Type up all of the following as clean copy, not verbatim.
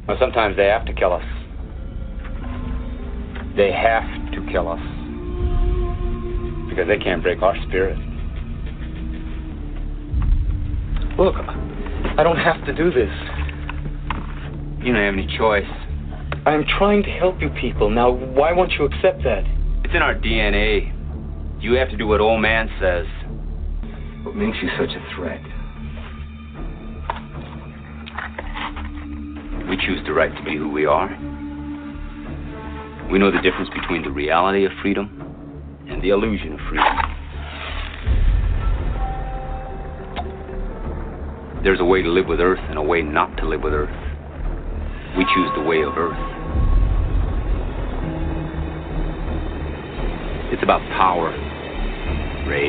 Well, sometimes they have to kill us. They have to kill us. Because they can't break our spirit. Look, I don't have to do this. You don't have any choice. I'm trying to help you people. Now, why won't you accept that? It's in our DNA. You have to do what old man says. What makes you such a threat? We choose the right to be who we are. We know the difference between the reality of freedom and the illusion of freedom. There's a way to live with Earth and a way not to live with Earth. We choose the way of Earth. It's about power, Ray.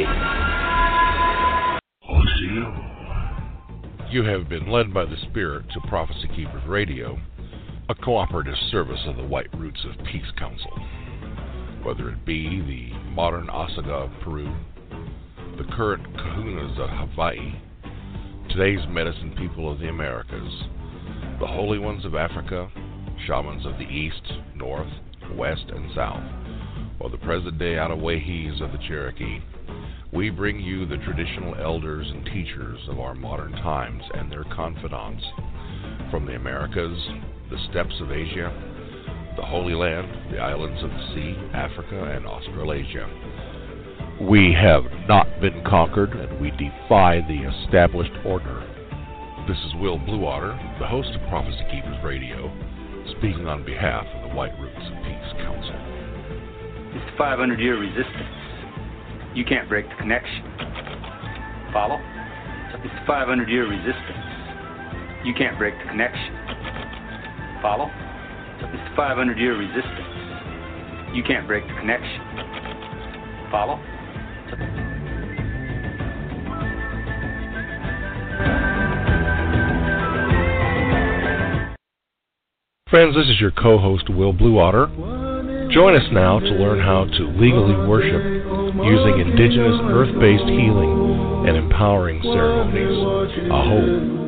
You have been led by the Spirit to Prophecy Keepers Radio, a cooperative service of the White Roots of Peace Council. Whether it be the modern Osaga of Peru, the current Kahunas of Hawaii, today's medicine people of the Americas, the Holy Ones of Africa, shamans of the East, North, West, and South, or the present-day Atawahis of the Cherokee, we bring you the traditional elders and teachers of our modern times and their confidants from the Americas, the steppes of Asia, the Holy Land, the islands of the sea, Africa, and Australasia. We have not been conquered, and we defy the established order. This is Will Bluewater, the host of Prophecy Keepers Radio, speaking on behalf of the White Roots of Peace Council. It's the 500-year resistance. You can't break the connection. Follow? It's the 500-year resistance. You can't break the connection. Follow? It's the 500-year resistance. You can't break the connection. Follow? Friends, this is your co-host, Will Bluewater. Join us now to learn how to legally worship using indigenous earth-based healing and empowering ceremonies. Aho.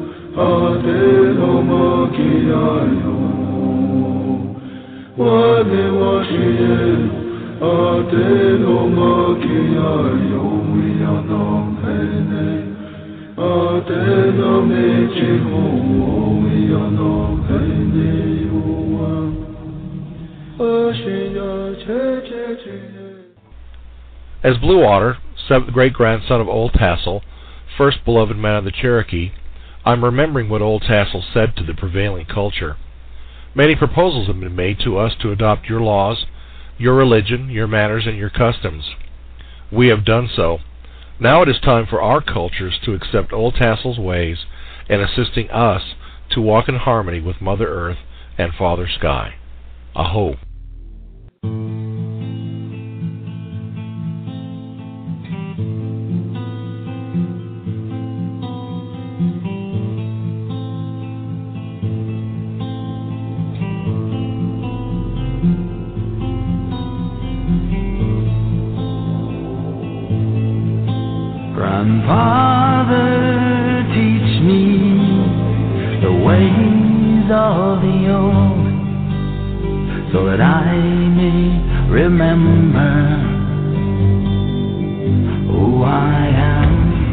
As Bluewater, seventh great-grandson of Old Tassel, first beloved man of the Cherokee, I'm remembering what Old Tassel said to the prevailing culture. Many proposals have been made to us to adopt your laws, your religion, your manners, and your customs. We have done so. Now it is time for our cultures to accept Old Tassel's ways and assisting us to walk in harmony with Mother Earth and Father Sky. Aho. Grandfather, teach me the ways of the old, so that I may remember who I am.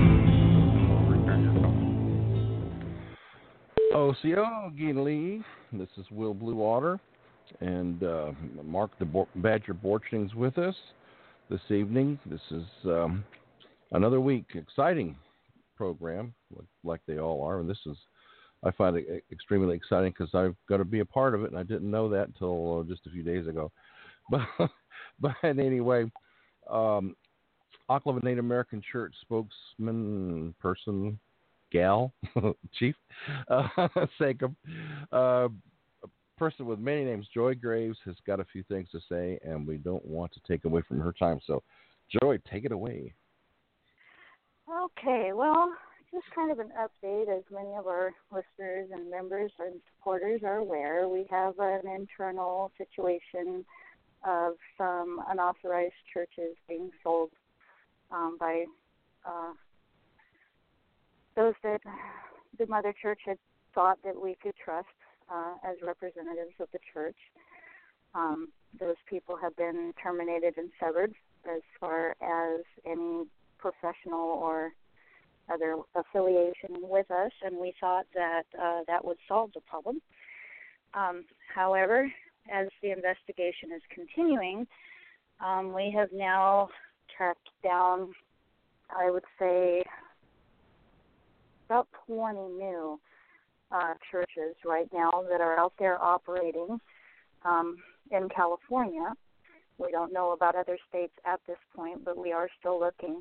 Osio Ginley, this is Will Bluewater, and Mark the Badger Borchning's with us this evening. This is another week, exciting program, like they all are, and this is, I find it extremely exciting because I've got to be a part of it, and I didn't know that until just a few days ago. But anyway, Oklahoma Native American Church spokesman, person, gal, chief, Sachem, a person with many names, Joy Graves, has got a few things to say, and we don't want to take away from her time. So, Joy, take it away. Okay, well, just kind of an update. As many of our listeners and members and supporters are aware, we have an internal situation of some unauthorized churches being sold by those that the Mother Church had thought that we could trust. as representatives of the church. Those people have been terminated and severed as far as any professional or other affiliation with us, and we thought that that would solve the problem. However, as the investigation is continuing, we have now tracked down, I would say, about 20 new churches right now that are out there operating in California. We don't know about other states at this point, but we are still looking.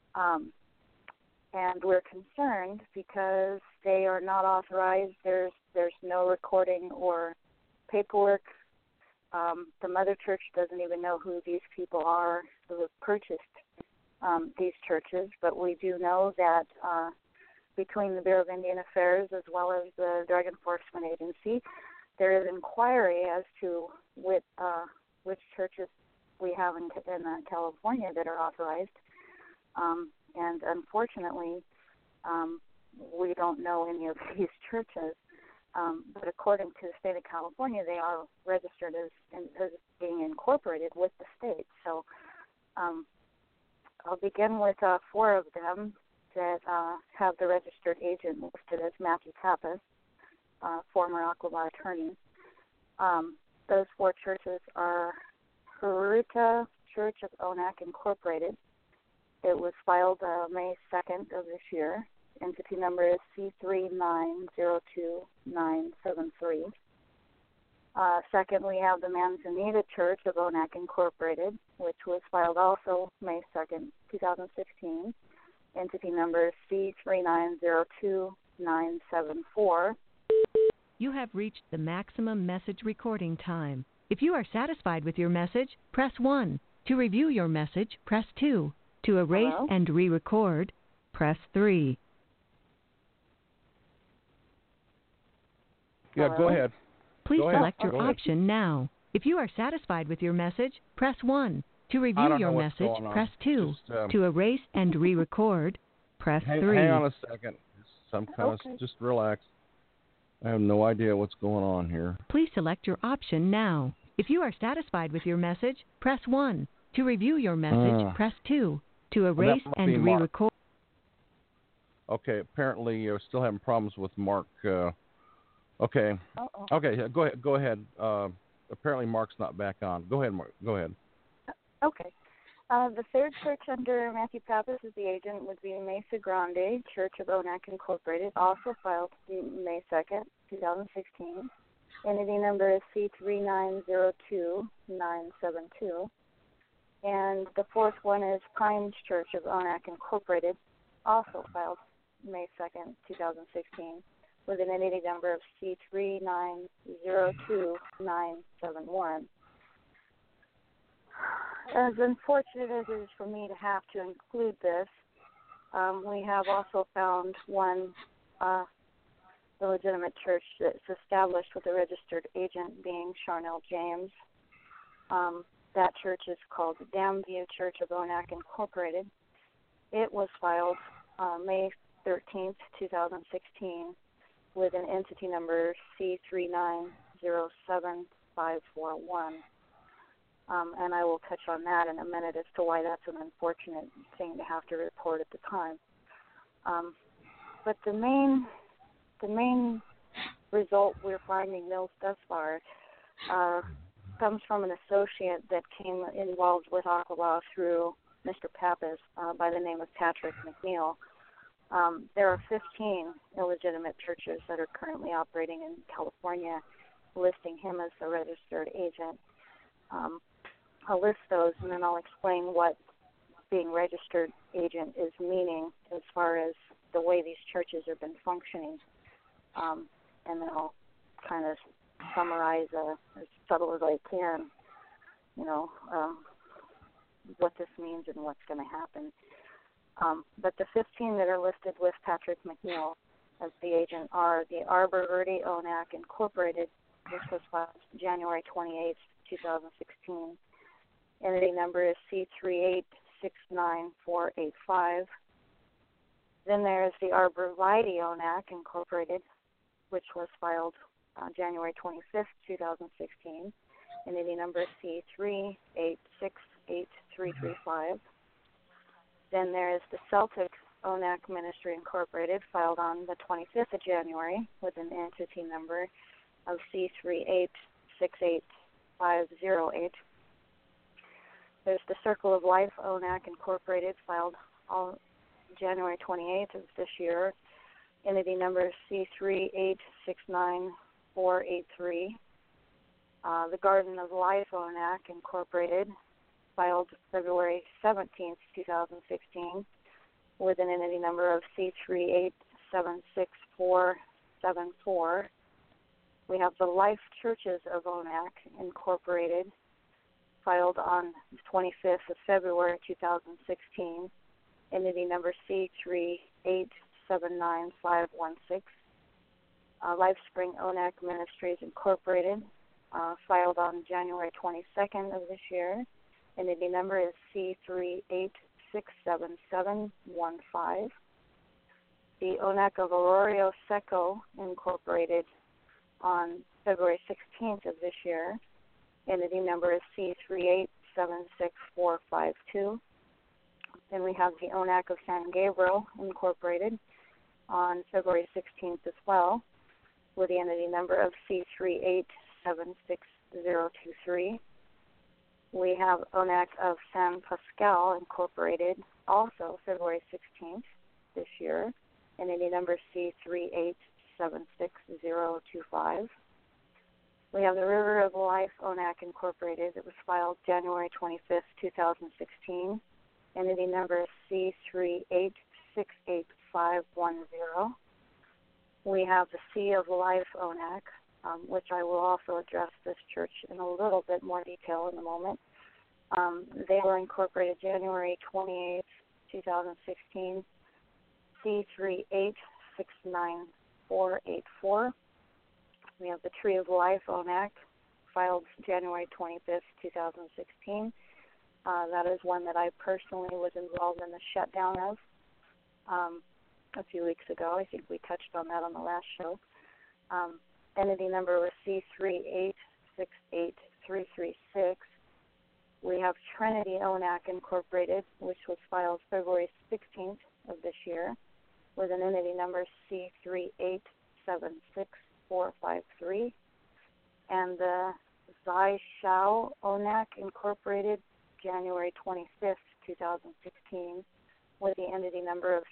And we're concerned because they are not authorized. There's no recording or paperwork. The mother church doesn't even know who these people are who have purchased these churches, but we do know that between the Bureau of Indian Affairs as well as the Drug Enforcement Agency, there is inquiry as to which churches we have in California that are authorized. And unfortunately, we don't know any of these churches. But according to the state of California, they are registered as being incorporated with the state. So I'll begin with 4 of them that have the registered agent listed as Matthew Pappas, former Aqua attorney. Those 4 churches are Haruta Church of Onak Incorporated. It was filed May 2nd of this year. Entity number is C3902973. Second, we have the Manzanita Church of Onak Incorporated, which was filed also May 2nd, 2016. Entity number is C3902974. You have reached the maximum message recording time. If you are satisfied with your message, press 1. To review your message, press 2. To erase and re-record, press 3. Yeah, go ahead. Please Go select ahead. your Go ahead. option now. If you are satisfied with your message, press 1. To review your message, press 2. To erase and re-record, press 3. Hang on a second. Just relax. I have no idea what's going on here. Please select your option now. If you are satisfied with your message, press 1. To review your message, press 2. To erase and re-record. Okay, apparently you're still having problems with Mark. Okay, go ahead. Apparently Mark's not back on. Go ahead, Mark. Go ahead. Okay. The third church under Matthew Pappas as the agent would be Mesa Grande Church of Onak Incorporated, also filed May 2nd, 2016. Entity number is C3902972. And the 4th one is Pines Church of Onak Incorporated, also filed May 2nd, 2016, with an entity number of C3902971. As unfortunate as it is for me to have to include this, we have also found one illegitimate church that's established with a registered agent being Charnel James. That church is called Dam View Church of Onak Incorporated. It was filed May 13th, 2016, with an entity number C3907541. And I will touch on that in a minute as to why that's an unfortunate thing to have to report at the time. But the main result we're finding thus far comes from an associate that came involved with Aqua through Mr. Pappas by the name of Patrick McNeil. There are 15 illegitimate churches that are currently operating in California, listing him as the registered agent. I'll list those, and then I'll explain what being registered agent is meaning as far as the way these churches have been functioning. And then I'll kind of summarize as subtle as I can, what this means and what's going to happen. But the 15 that are listed with Patrick McNeil as the agent are the Arbor Verde Onak Incorporated, which was filed January 28th, 2016. Entity number is C3869485. Then there's the Arbor Vitae Onak Incorporated, which was filed January 25th, 2016. Entity number C3868335. Then there is the Celtic ONAC Ministry Incorporated, filed on the 25th of January with an entity number of C3868508. There's the Circle of Life ONAC Incorporated, filed on January 28th of this year. Entity number C3869483. The Garden of Life ONAC Incorporated, filed February 17th, 2016, with an entity number of C3876474. We have the Life Churches of ONAC Incorporated, filed on the 25th of February 2016, entity number C3879516. LifeSpring ONAC Ministries Incorporated, filed on January 22nd of this year. Entity number is C3867715. The ONAC of Arroyo Seco Incorporated, on February 16th of this year. Entity number is C3876452. Then we have the ONAC of San Gabriel Incorporated on February 16th as well, with the entity number of C3876023. We have ONAC of San Pascal Incorporated, also February 16th this year, entity number C3876025. We have the River of Life ONAC Incorporated that was filed January 25th, 2016. Entity number C3868510. We have the Sea of Life ONAC, which I will also address this church in a little bit more detail in a moment. They were incorporated January 28th, 2016. C3869484. We have the Tree of Life ONAC, filed January 25th, 2016. That is one that I personally was involved in the shutdown of a few weeks ago. I think we touched on that on the last show. Entity number was C3868336. We have Trinity ONAC Incorporated, which was filed February 16th of this year, with an entity number C3876453. And the Zai Shao ONAC Incorporated, January 25th, 2016, with the entity number of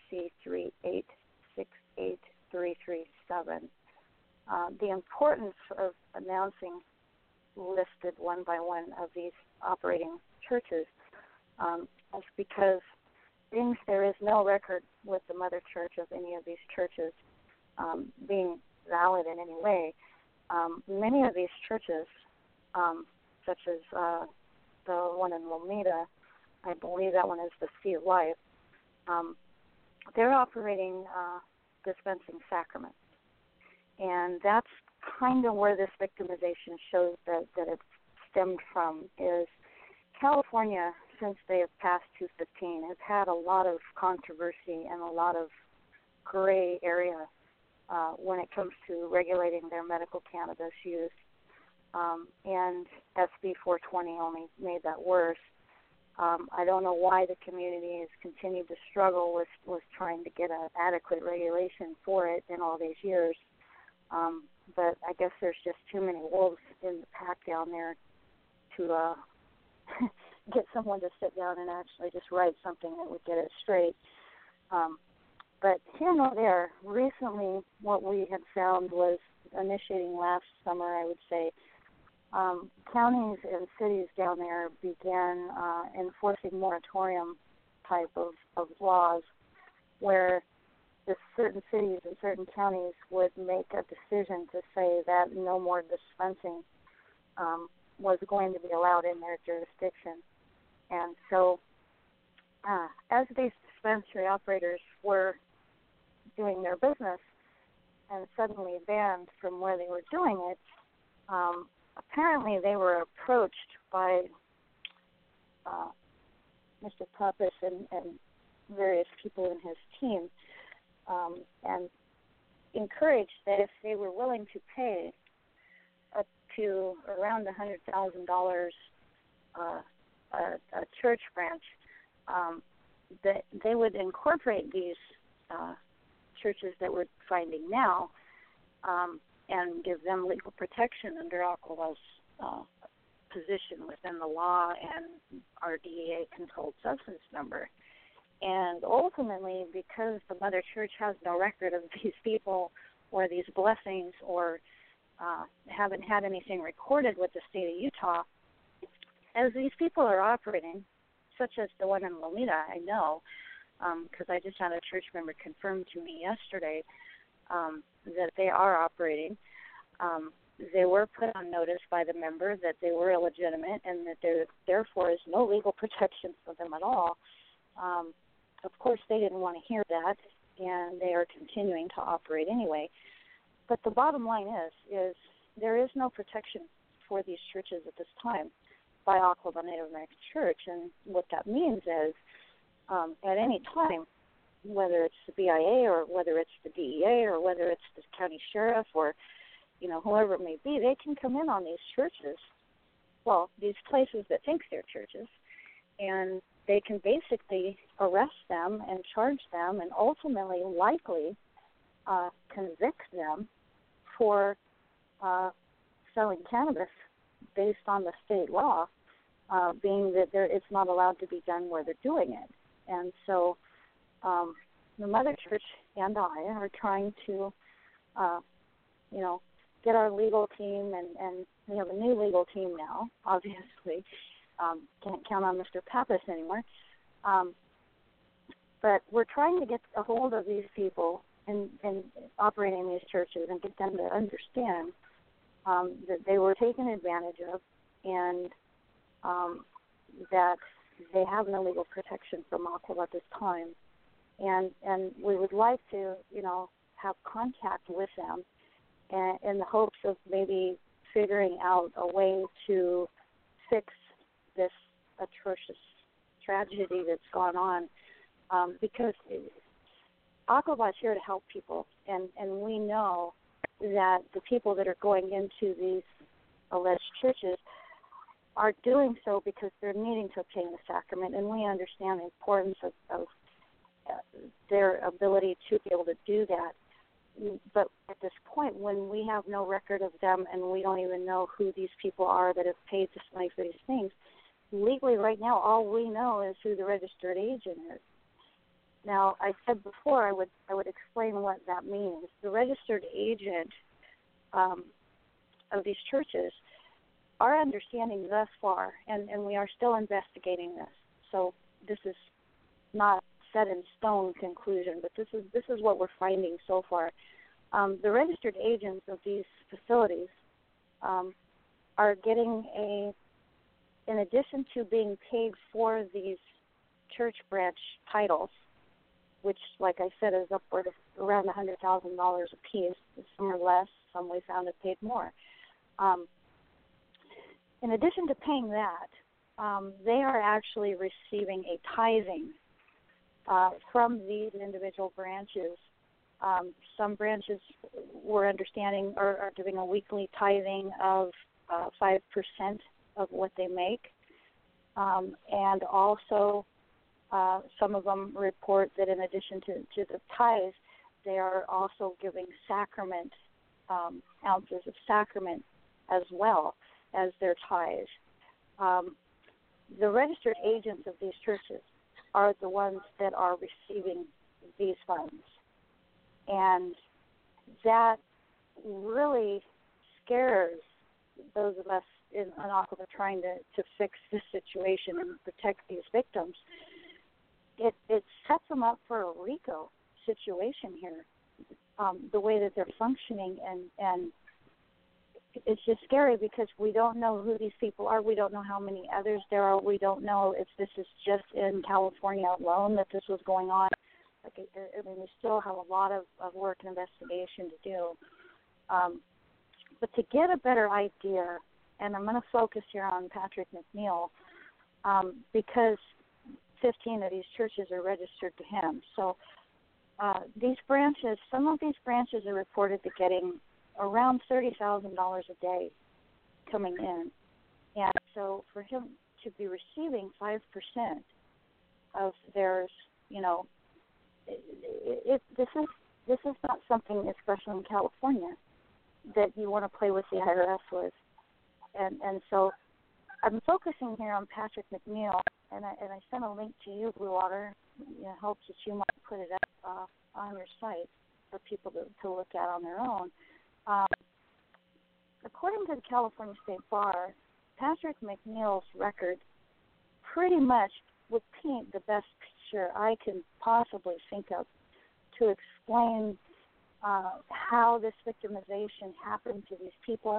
C3868337. The importance of announcing listed one by one of these operating churches is because there is no record with the mother church of any of these churches being valid in any way. Many of these churches, such as the one in Lomita, I believe that one is the Sea of Life, they're operating dispensing sacraments. And that's kind of where this victimization shows that it stemmed from, is California, since they have passed 215, has had a lot of controversy and a lot of gray area when it comes to regulating their medical cannabis use. And SB 420 only made that worse. I don't know why the community has continued to struggle with trying to get an adequate regulation for it in all these years. But I guess there's just too many wolves in the pack down there to get someone to sit down and actually just write something that would get it straight. But here nor there, recently what we had found was, initiating last summer, I would say, counties and cities down there began enforcing moratorium type of laws where the certain cities and certain counties would make a decision to say that no more dispensing was going to be allowed in their jurisdiction. And so as these dispensary operators were doing their business and suddenly banned from where they were doing it, apparently they were approached by Mr. Pappas and various people in his team and encouraged that if they were willing to pay to around $100,000 a church branch, that they would incorporate these churches that we're finding now and give them legal protection under Aquaba's position within the law and our DEA-controlled substance number. And ultimately, because the Mother Church has no record of these people or these blessings or haven't had anything recorded with the state of Utah, as these people are operating, such as the one in Lomita, I know, because I just had a church member confirm to me yesterday that they are operating. They were put on notice by the member that they were illegitimate and that there therefore is no legal protection for them at all. Of course, they didn't want to hear that, and they are continuing to operate anyway. But the bottom line is there is no protection for these churches at this time by Aquaba Native American Church. And what that means is at any time, whether it's the BIA or whether it's the DEA or whether it's the county sheriff or, whoever it may be, they can come in on these churches, well, these places that think they're churches, and they can basically arrest them and charge them and ultimately likely convict them for selling cannabis based on the state law, being that it's not allowed to be done where they're doing it. And so the Mother Church and I are trying to, get our legal team, and we have a new legal team now, obviously. Can't count on Mr. Pappas anymore. But we're trying to get a hold of these people and operating these churches and get them to understand that they were taken advantage of and that they have no legal protection from Aquaba at this time. And we would like to, have contact with them in the hopes of maybe figuring out a way to fix this atrocious tragedy that's gone on, because Aquaba is here to help people, and we know that the people that are going into these alleged churches are doing so because they're needing to obtain the sacrament, and we understand the importance of their ability to be able to do that. But at this point, when we have no record of them and we don't even know who these people are that have paid this money for these things, legally right now all we know is who the registered agent is. Now, I said before I would explain what that means. The registered agent of these churches, our understanding thus far, and we are still investigating this, so this is not set in stone conclusion, but this is what we're finding so far. The registered agents of these facilities are getting in addition to being paid for these church branch titles, which, like I said, is upward of around $100,000 a piece. Some are less, some we found have paid more. In addition to paying that, they are actually receiving a tithing from these individual branches. Some branches, we're understanding, are doing a weekly tithing of 5% of what they make. And also, some of them report that in addition to the tithes, they are also giving sacrament, ounces of sacrament as well as their tithes. The registered agents of these churches are the ones that are receiving these funds. And that really scares those of us in Aquaba trying to fix this situation and protect these victims. It sets them up for a RICO situation here, the way that they're functioning, and it's just scary because we don't know who these people are. We don't know how many others there are. We don't know if this is just in California alone that this was going on. We still have a lot of work and investigation to do. But to get a better idea, and I'm going to focus here on Patrick McNeil, because 15 of these churches are registered to him. So these branches, some of these branches are reported to getting around $30,000 a day coming in. And so for him to be receiving 5% of theirs, this is not something, especially in California, that you want to play with the IRS with. And so I'm focusing here on Patrick McNeil, and I sent a link to you, Blue Water. It helps that you might put it up on your site for people to look at on their own. According to the California State Bar, Patrick McNeil's record pretty much would paint the best picture I can possibly think of to explain how this victimization happened to these people.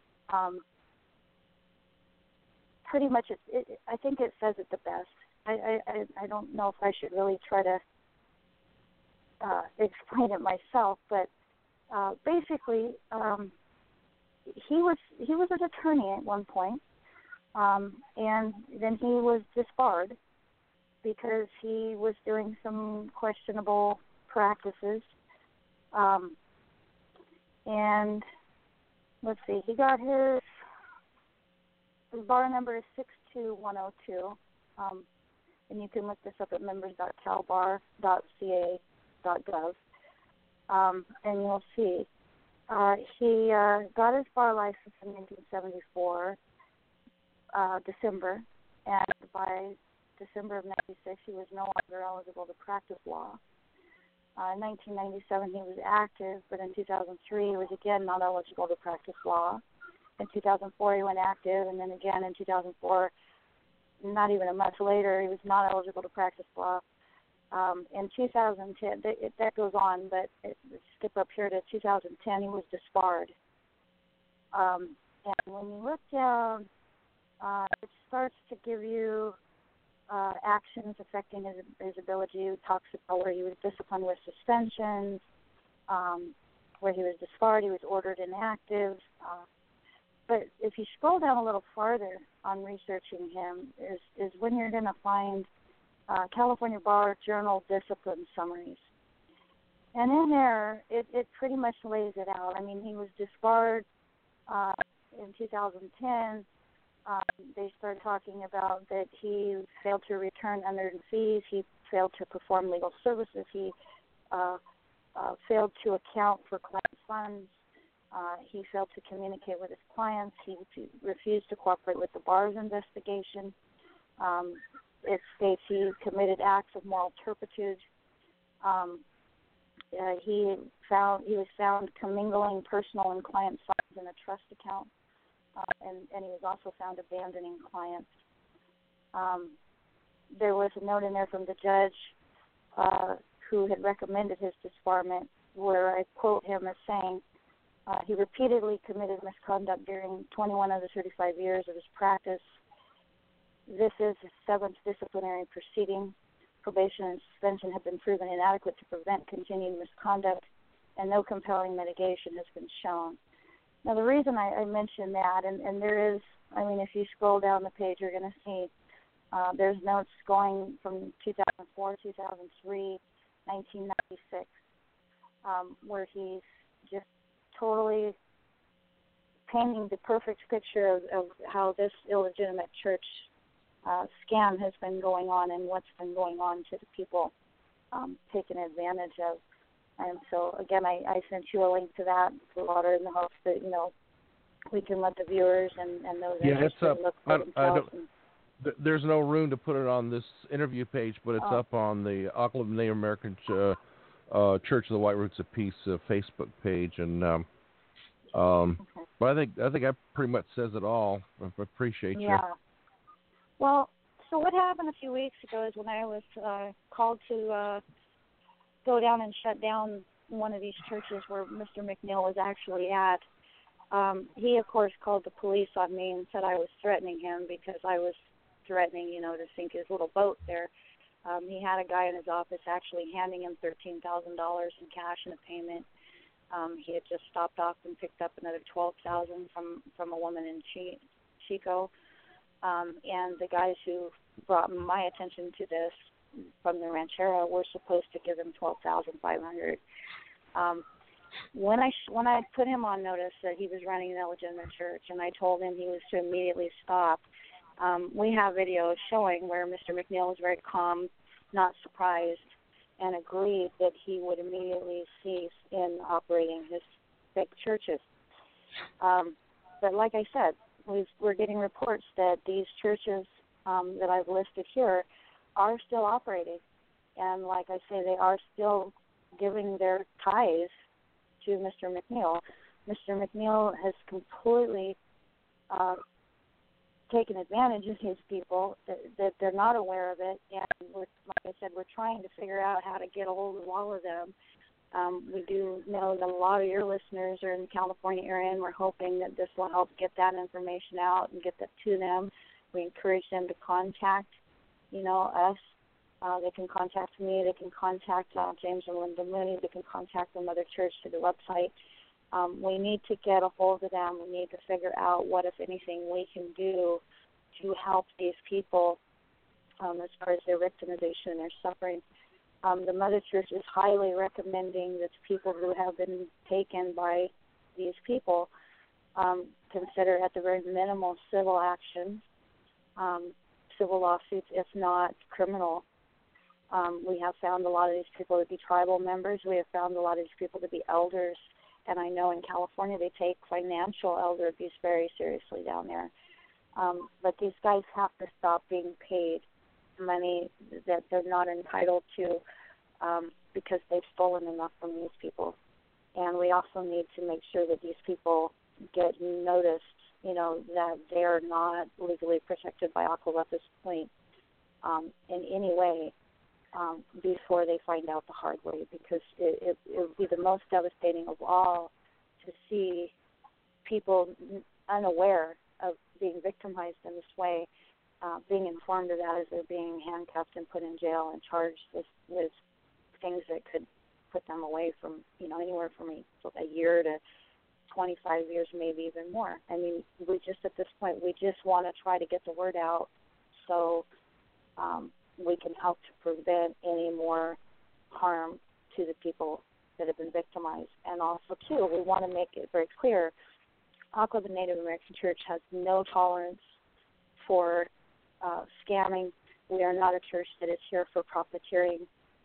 Pretty much, I think it says it the best. I don't know if I should really try to explain it myself, but basically, he was an attorney at one point, and then he was disbarred because he was doing some questionable practices. And let's see, he got his bar number is 62102, and you can look this up at members.calbar.ca.gov, and you'll see. He got his bar license in 1974, December, and by December of 96, he was no longer eligible to practice law. In 1997, he was active, but in 2003, he was again not eligible to practice law. In 2004, he went active, and then again in 2004, not even a month later, he was not eligible to practice law. In 2010, that goes on, but skip up here to 2010, he was disbarred. And when you look down, it starts to give you actions affecting his ability. It talks about where he was disciplined with suspensions, where he was disbarred, he was ordered inactive. But if you scroll down a little farther on researching him, is when you're going to find California Bar Journal discipline summaries. And in there, it pretty much lays it out. I mean, he was disbarred in 2010. They started talking about that he failed to return unearned fees. He failed to perform legal services. He failed to account for client funds. He failed to communicate with his clients. He refused to cooperate with the bar's investigation. It states he committed acts of moral turpitude. He was found commingling personal and client funds in a trust account, and he was also found abandoning clients. There was a note in there from the judge who had recommended his disbarment, where I quote him as saying, he repeatedly committed misconduct during 21 of the 35 years of his practice. This is his 7th disciplinary proceeding. Probation and suspension have been proven inadequate to prevent continued misconduct, and no compelling mitigation has been shown. Now, the reason I mention that, and there is, I mean, if you scroll down the page, you're going to see there's notes going from 2004, 2003, 1996, where he's just totally painting the perfect picture of how this illegitimate church scam has been going on and what's been going on to the people taken advantage of. And so, again, I sent you a link to that, Water, in the hopes that, we can let the viewers and those interested look for themselves. There's no room to put it on this interview page, but it's up on the Auckland Native American Church of the White Roots of Peace Facebook page, and but I think that pretty much says it all. I appreciate you. Yeah. Well, so what happened a few weeks ago is when I was called to go down and shut down one of these churches where Mr. McNeil was actually at. He, of course, called the police on me and said I was threatening him because I was threatening, to sink his little boat there. He had a guy in his office actually handing him $13,000 in cash in a payment. He had just stopped off and picked up another $12,000 from a woman in Chico. And the guys who brought my attention to this from the ranchera were supposed to give him $12,500. when I put him on notice that he was running an illegitimate church, and I told him he was to immediately stop, we have videos showing where Mr. McNeil was very calm, not surprised, and agreed that he would immediately cease in operating his fake churches. But like I said, we're getting reports that these churches that I've listed here are still operating. And like I say, they are still giving their tithes to Mr. McNeil. Mr. McNeil has completely taken advantage of these people, that they're not aware of it. And like I said, we're trying to figure out how to get a hold of all of them. We do know that a lot of your listeners are in the California area, and we're hoping that this will help get that information out and get that to them. We encourage them to contact, us. They can contact me. They can contact James and Linda Mooney. They can contact the Mother Church through the website. We need to get a hold of them. We need to figure out what, if anything, we can do to help these people as far as their victimization and their suffering. The Mother Church is highly recommending that people who have been taken by these people consider at the very minimal civil actions, civil lawsuits, if not criminal. We have found a lot of these people to be tribal members. We have found a lot of these people to be elders. And I know in California they take financial elder abuse very seriously down there. But these guys have to stop being paid money that they're not entitled to because they've stolen enough from these people. And we also need to make sure that these people get noticed, that they're not legally protected by Aqua at this point in any way before they find out the hard way, because it would be the most devastating of all to see people unaware of being victimized in this way, being informed of that as they're being handcuffed and put in jail and charged with things that could put them away from, anywhere from a year to 25 years, maybe even more. I mean, at this point, we just want to try to get the word out so we can help to prevent any more harm to the people that have been victimized. And also, too, we want to make it very clear, Aqua, the Native American Church, has no tolerance for scamming. We are not a church that is here for profiteering.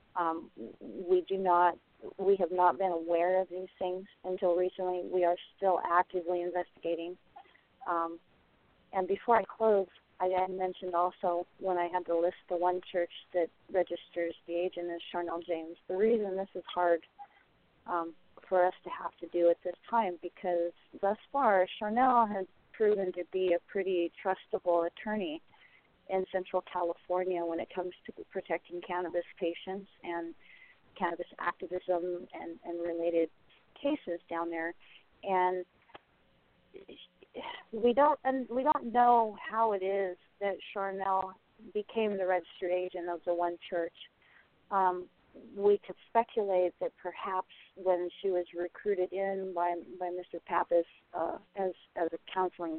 We have not been aware of these things until recently. We are still actively investigating. And before I close, I had mentioned also when I had to list the one church that registers the agent as Charnel James. The reason this is hard for us to have to do at this time, because thus far Charnel has proven to be a pretty trustable attorney in Central California when it comes to protecting cannabis patients and cannabis activism and related cases down there. And we don't know how it is that Charnel became the registered agent of the one church. We could speculate that perhaps when she was recruited in by Mr. Pappas as a counseling,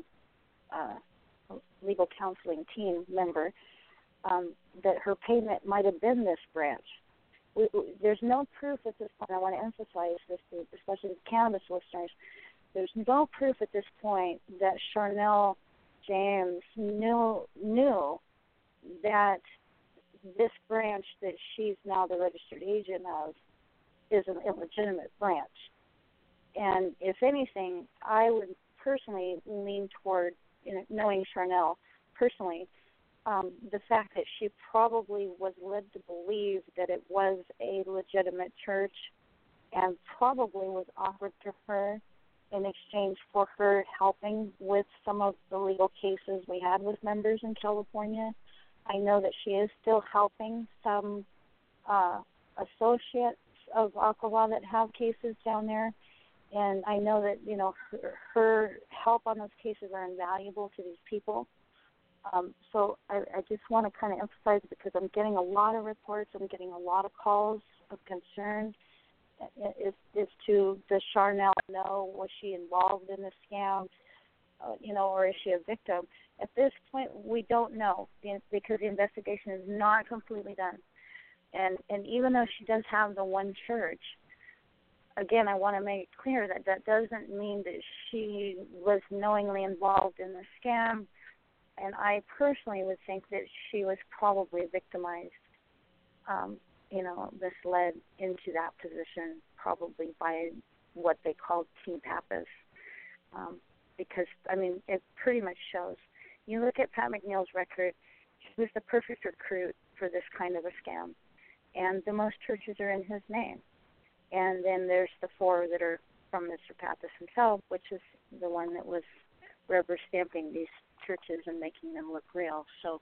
legal counseling team member, that her payment might have been this branch. There's no proof at this point. I want to emphasize this, especially with cannabis listeners. There's no proof at this point that Charnel James knew that this branch that she's now the registered agent of is an illegitimate branch. And if anything, I would personally lean toward, knowing Charnel personally, the fact that she probably was led to believe that it was a legitimate church and probably was offered to her in exchange for her helping with some of the legal cases we had with members in California. I know that she is still helping some associates of Aqua that have cases down there. And I know that, her help on those cases are invaluable to these people. So I just want to kind of emphasize, because I'm getting a lot of reports, I'm getting a lot of calls of concern. Is to, does Charnel know, was she involved in the scam, or is she a victim? At this point, we don't know, because the investigation is not completely done. And even though she does have the one church, again, I want to make it clear that that doesn't mean that she was knowingly involved in the scam. And I personally would think that she was probably victimized, misled into that position, probably by what they called Team Pappas. Because, it pretty much shows. You look at Pat McNeil's record, he was the perfect recruit for this kind of a scam. And the most churches are in his name. And then there's the 4 that are from Mr. Pappas himself, which is the one that was rubber stamping these churches and making them look real. So,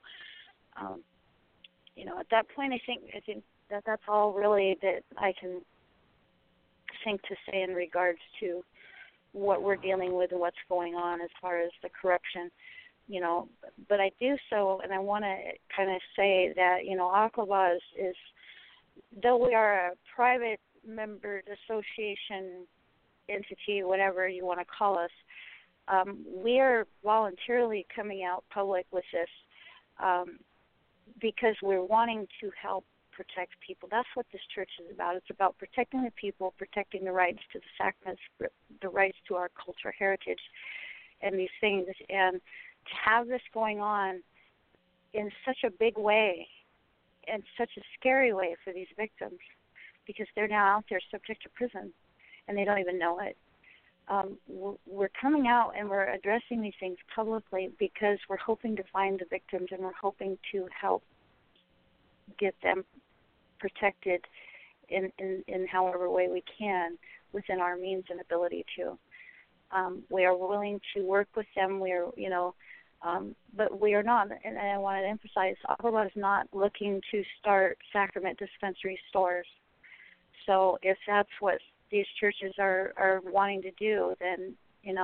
at that point, I think that's all really that I can think to say in regards to what we're dealing with and what's going on as far as the corruption. But I do so, and I want to kind of say that, Aqaba is, though we are a private member association entity, whatever you want to call us, we are voluntarily coming out public with this because we're wanting to help protect people. That's what this church is about. It's about protecting the people, protecting the rights to the sacraments, the rights to our cultural heritage, and these things. And to have this going on in such a big way, in such a scary way for these victims, because they're now out there subject to prison, and they don't even know it. We're coming out and we're addressing these things publicly because we're hoping to find the victims, and we're hoping to help get them protected in however way we can within our means and ability to. We are willing to work with them. But we are not, and I want to emphasize, Aqaba is not looking to start sacrament dispensary stores. So if that's what these churches are wanting to do, then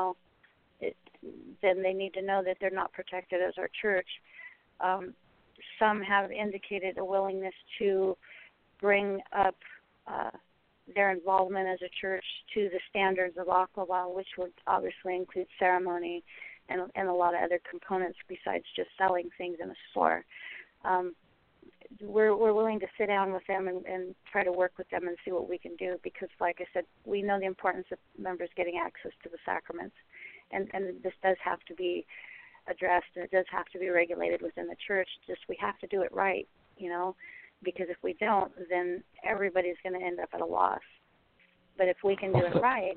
then they need to know that they're not protected as our church. Some have indicated a willingness to bring up their involvement as a church to the standards of Aqaba, which would obviously include ceremony and a lot of other components besides just selling things in a store. We're willing to sit down with them and try to work with them and see what we can do, because, like I said, we know the importance of members getting access to the sacraments, and this does have to be addressed, and it does have to be regulated within the church. Just we have to do it right, because if we don't, then everybody's going to end up at a loss. But if we can do it right,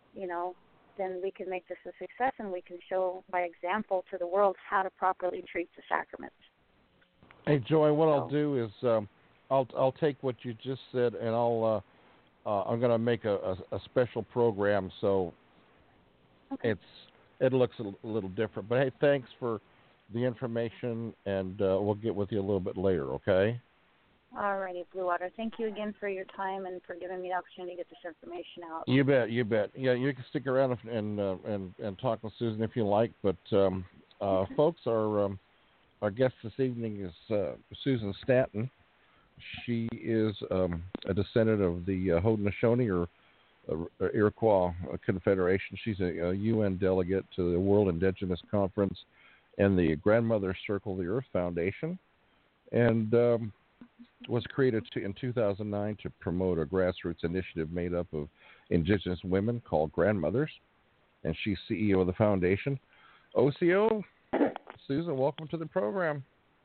then we can make this a success, and we can show by example to the world how to properly treat the sacraments. Hey, Joy, what I'll do is I'll take what you just said, and I'm going to make a special program so it looks a little different. But hey, thanks for the information, and we'll get with you a little bit later. Okay? All righty, Blue Water. Thank you again for your time and for giving me the opportunity to get this information out. You bet. Yeah, you can stick around and talk with Susan if you like. But folks, our guest this evening is Susan Stanton. She is a descendant of the Haudenosaunee or Iroquois Confederation. She's a UN delegate to the World Indigenous Conference and the Grandmother Circle of the Earth Foundation, and was created in 2009 to promote a grassroots initiative made up of Indigenous women called Grandmothers, and she's CEO of the foundation. OCO, Susan, welcome to the program.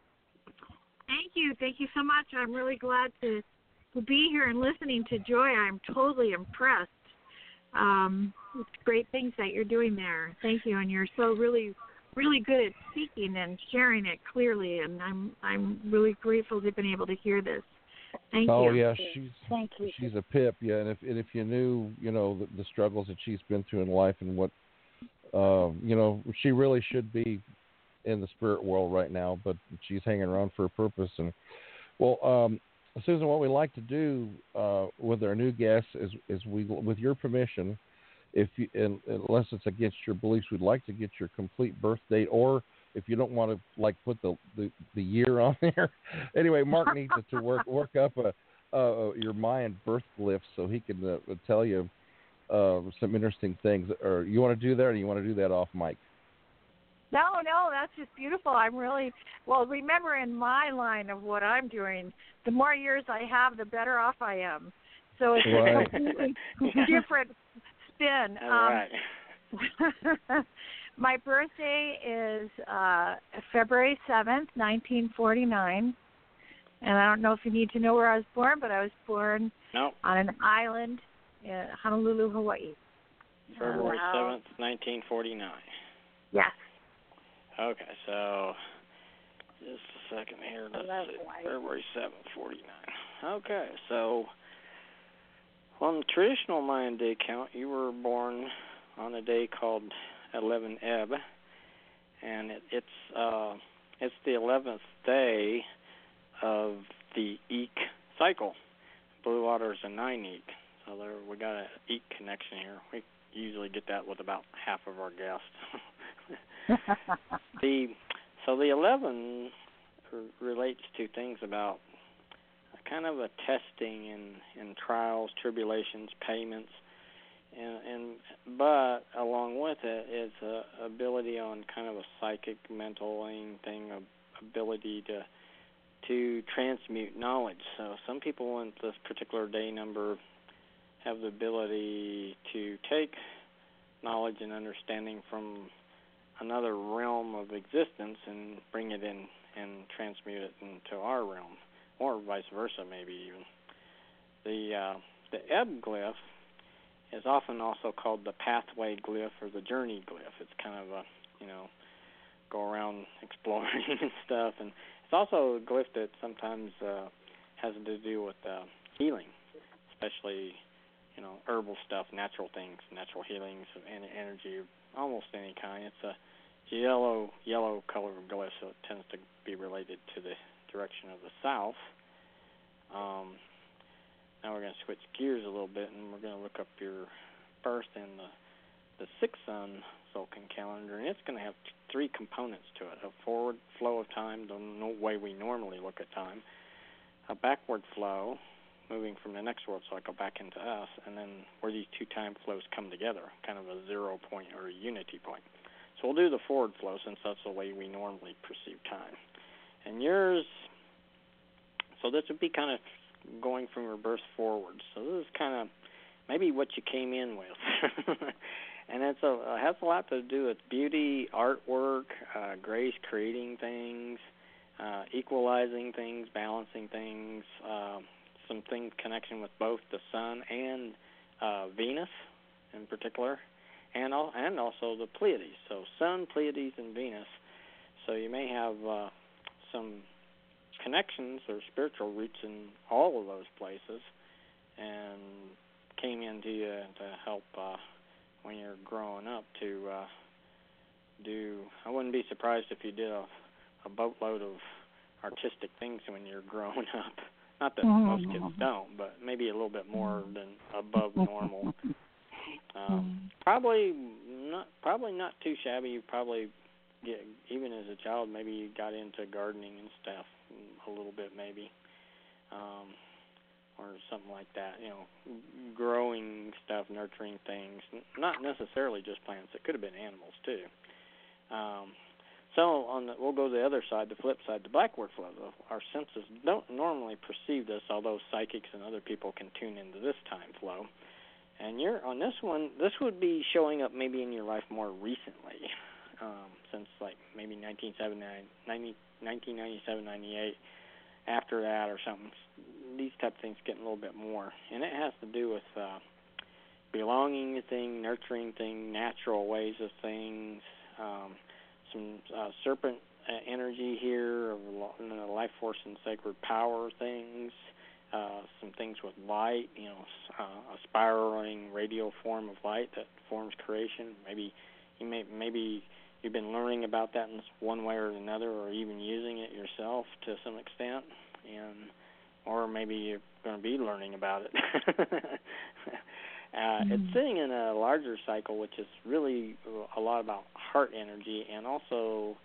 Thank you so much. I'm really glad to be here and listening to Joy. I'm totally impressed. It's great things that you're doing there. Thank you, and you're so really good at speaking and sharing it clearly, and I'm really grateful to have been able to hear this. Thank you. Oh yeah, Thank you. She's a pip, yeah. And if you knew, the struggles that she's been through in life and what, she really should be in the spirit world right now, but she's hanging around for a purpose. And Susan, what we like to do with our new guests is we, with your permission, unless it's against your beliefs, we'd like to get your complete birth date, or if you don't want to put the year on there. Anyway, Mark needs to work up your Mayan birth glyphs so he can tell you some interesting things. Or you want to do that, or you want to do that off mic? No, that's just beautiful. I'm really, remember in my line of what I'm doing, the more years I have, the better off I am. So it's a completely different spin. All right. My birthday is February 7th, 1949. And I don't know if you need to know where I was born, but I was born on an island in Honolulu, Hawaii. February 7th, 1949. Yes. Okay, so just a second here. Let's see. February 7th, 49. Okay, so on the traditional Mayan day count, you were born on a day called 11 Eb, and it's the 11th day of the Eek cycle. Blue water is a 9 Eek, so there we got an Eek connection here. We usually get that with about half of our guests. So the 11 relates to things about kind of a testing in trials, tribulations, payments, but along with it is a ability on kind of a psychic, mentaling thing, ability to transmute knowledge. So some people in this particular day number have the ability to take knowledge and understanding from another realm of existence and bring it in and transmute it into our realm, or vice versa, maybe even. The Ebb glyph is often also called the pathway glyph or the journey glyph. It's kind of a, go around exploring and stuff. And it's also a glyph that sometimes has to do with healing, especially, herbal stuff, natural things, natural healings, and energy, almost any kind. It's a yellow color glyph, so it tends to be related to the direction of the south. Now we're going to switch gears a little bit, and we're going to look up your birth in the sixth sun Tzolk'in calendar, and it's going to have three components to it: a forward flow of time, the way we normally look at time; a backward flow, moving from the next world cycle back into us, and then where these two time flows come together, kind of a 0 point or a unity point. So we'll do the forward flow since that's the way we normally perceive time. And yours, so this would be kind of going from reverse forward. So this is kind of maybe what you came in with. And it has a lot to do with beauty, artwork, grace, creating things, equalizing things, balancing things, some things connection with both the sun and Venus in particular, and also the Pleiades. So Sun, Pleiades, and Venus. So you may have some connections or spiritual roots in all of those places, and came into you to help when you're growing up to do. I wouldn't be surprised if you did a boatload of artistic things when you're growing up. Not that most kids don't, but maybe a little bit more than above normal. Probably not too shabby. You probably even as a child, maybe you got into gardening and stuff a little bit, maybe, or something like that. Growing stuff, nurturing things. Not necessarily just plants. It could have been animals too. So we'll go to the other side, the flip side, the backward flow. Our senses don't normally perceive this, although psychics and other people can tune into this time flow. And you're on this one. This would be showing up maybe in your life more recently, since like maybe 1997, 98. After that or something, these type of things getting a little bit more. And it has to do with belonging to things, nurturing things, natural ways of things, some serpent energy here, of life force and sacred power things, some things with light, a spiraling radial form of light that forms creation. Maybe you've been learning about that in one way or another, or even using it yourself to some extent, or maybe you're going to be learning about it. It's sitting in a larger cycle, which is really a lot about heart energy, and also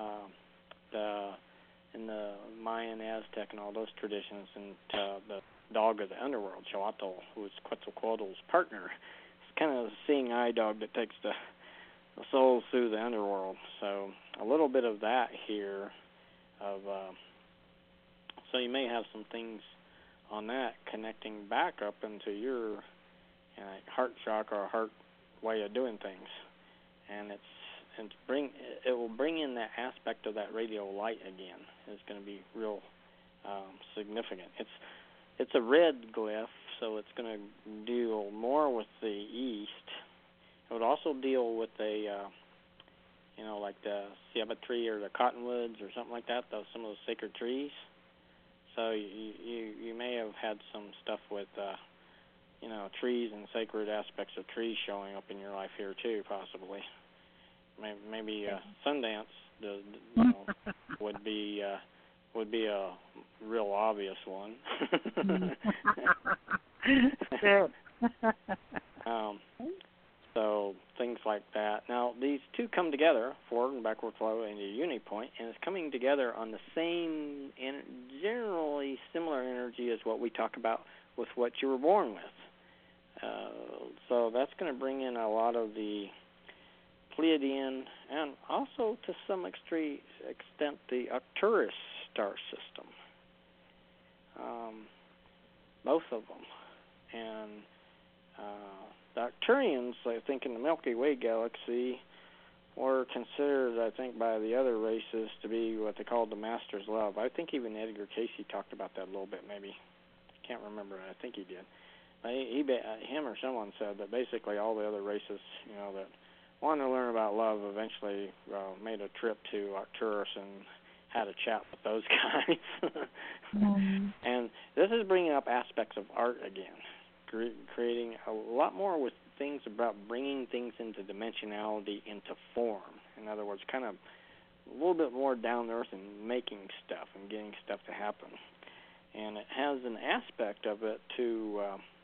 in the Mayan, Aztec, and all those traditions, and the dog of the underworld, Xochitl, who is Quetzalcoatl's partner. It's kind of a seeing eye dog that takes the souls through the underworld. So a little bit of that here. So you may have some things on that, connecting back up into your heart chakra or heart way of doing things, and it will bring in that aspect of that radio light again. It's going to be real significant. It's a red glyph, so it's going to deal more with the east. It would also deal with like the ceiba tree or the cottonwoods or something like that. Some of those sacred trees. So you may have had some stuff with trees and sacred aspects of trees showing up in your life here too, possibly. Maybe Sundance would be a real obvious one. So things like that. Now these two come together, forward and backward flow, into a unipoint, and it's coming together on the same, generally similar energy as what we talk about with what you were born with. So that's going to bring in a lot of the Pleiadian and also to some extent the Arcturus star system. Both of them. And the Arcturians, I think, in the Milky Way galaxy were considered, I think, by the other races to be what they called the Master's Love. I think even Edgar Casey talked about that a little bit, maybe. I can't remember. I think he did. Him or someone said that basically all the other races, that wanted to learn about love eventually made a trip to Arcturus and had a chat with those guys. And this is bringing up aspects of art again, creating a lot more with things about bringing things into dimensionality, into form. In other words, kind of a little bit more down to earth and making stuff and getting stuff to happen. And it has an aspect of it to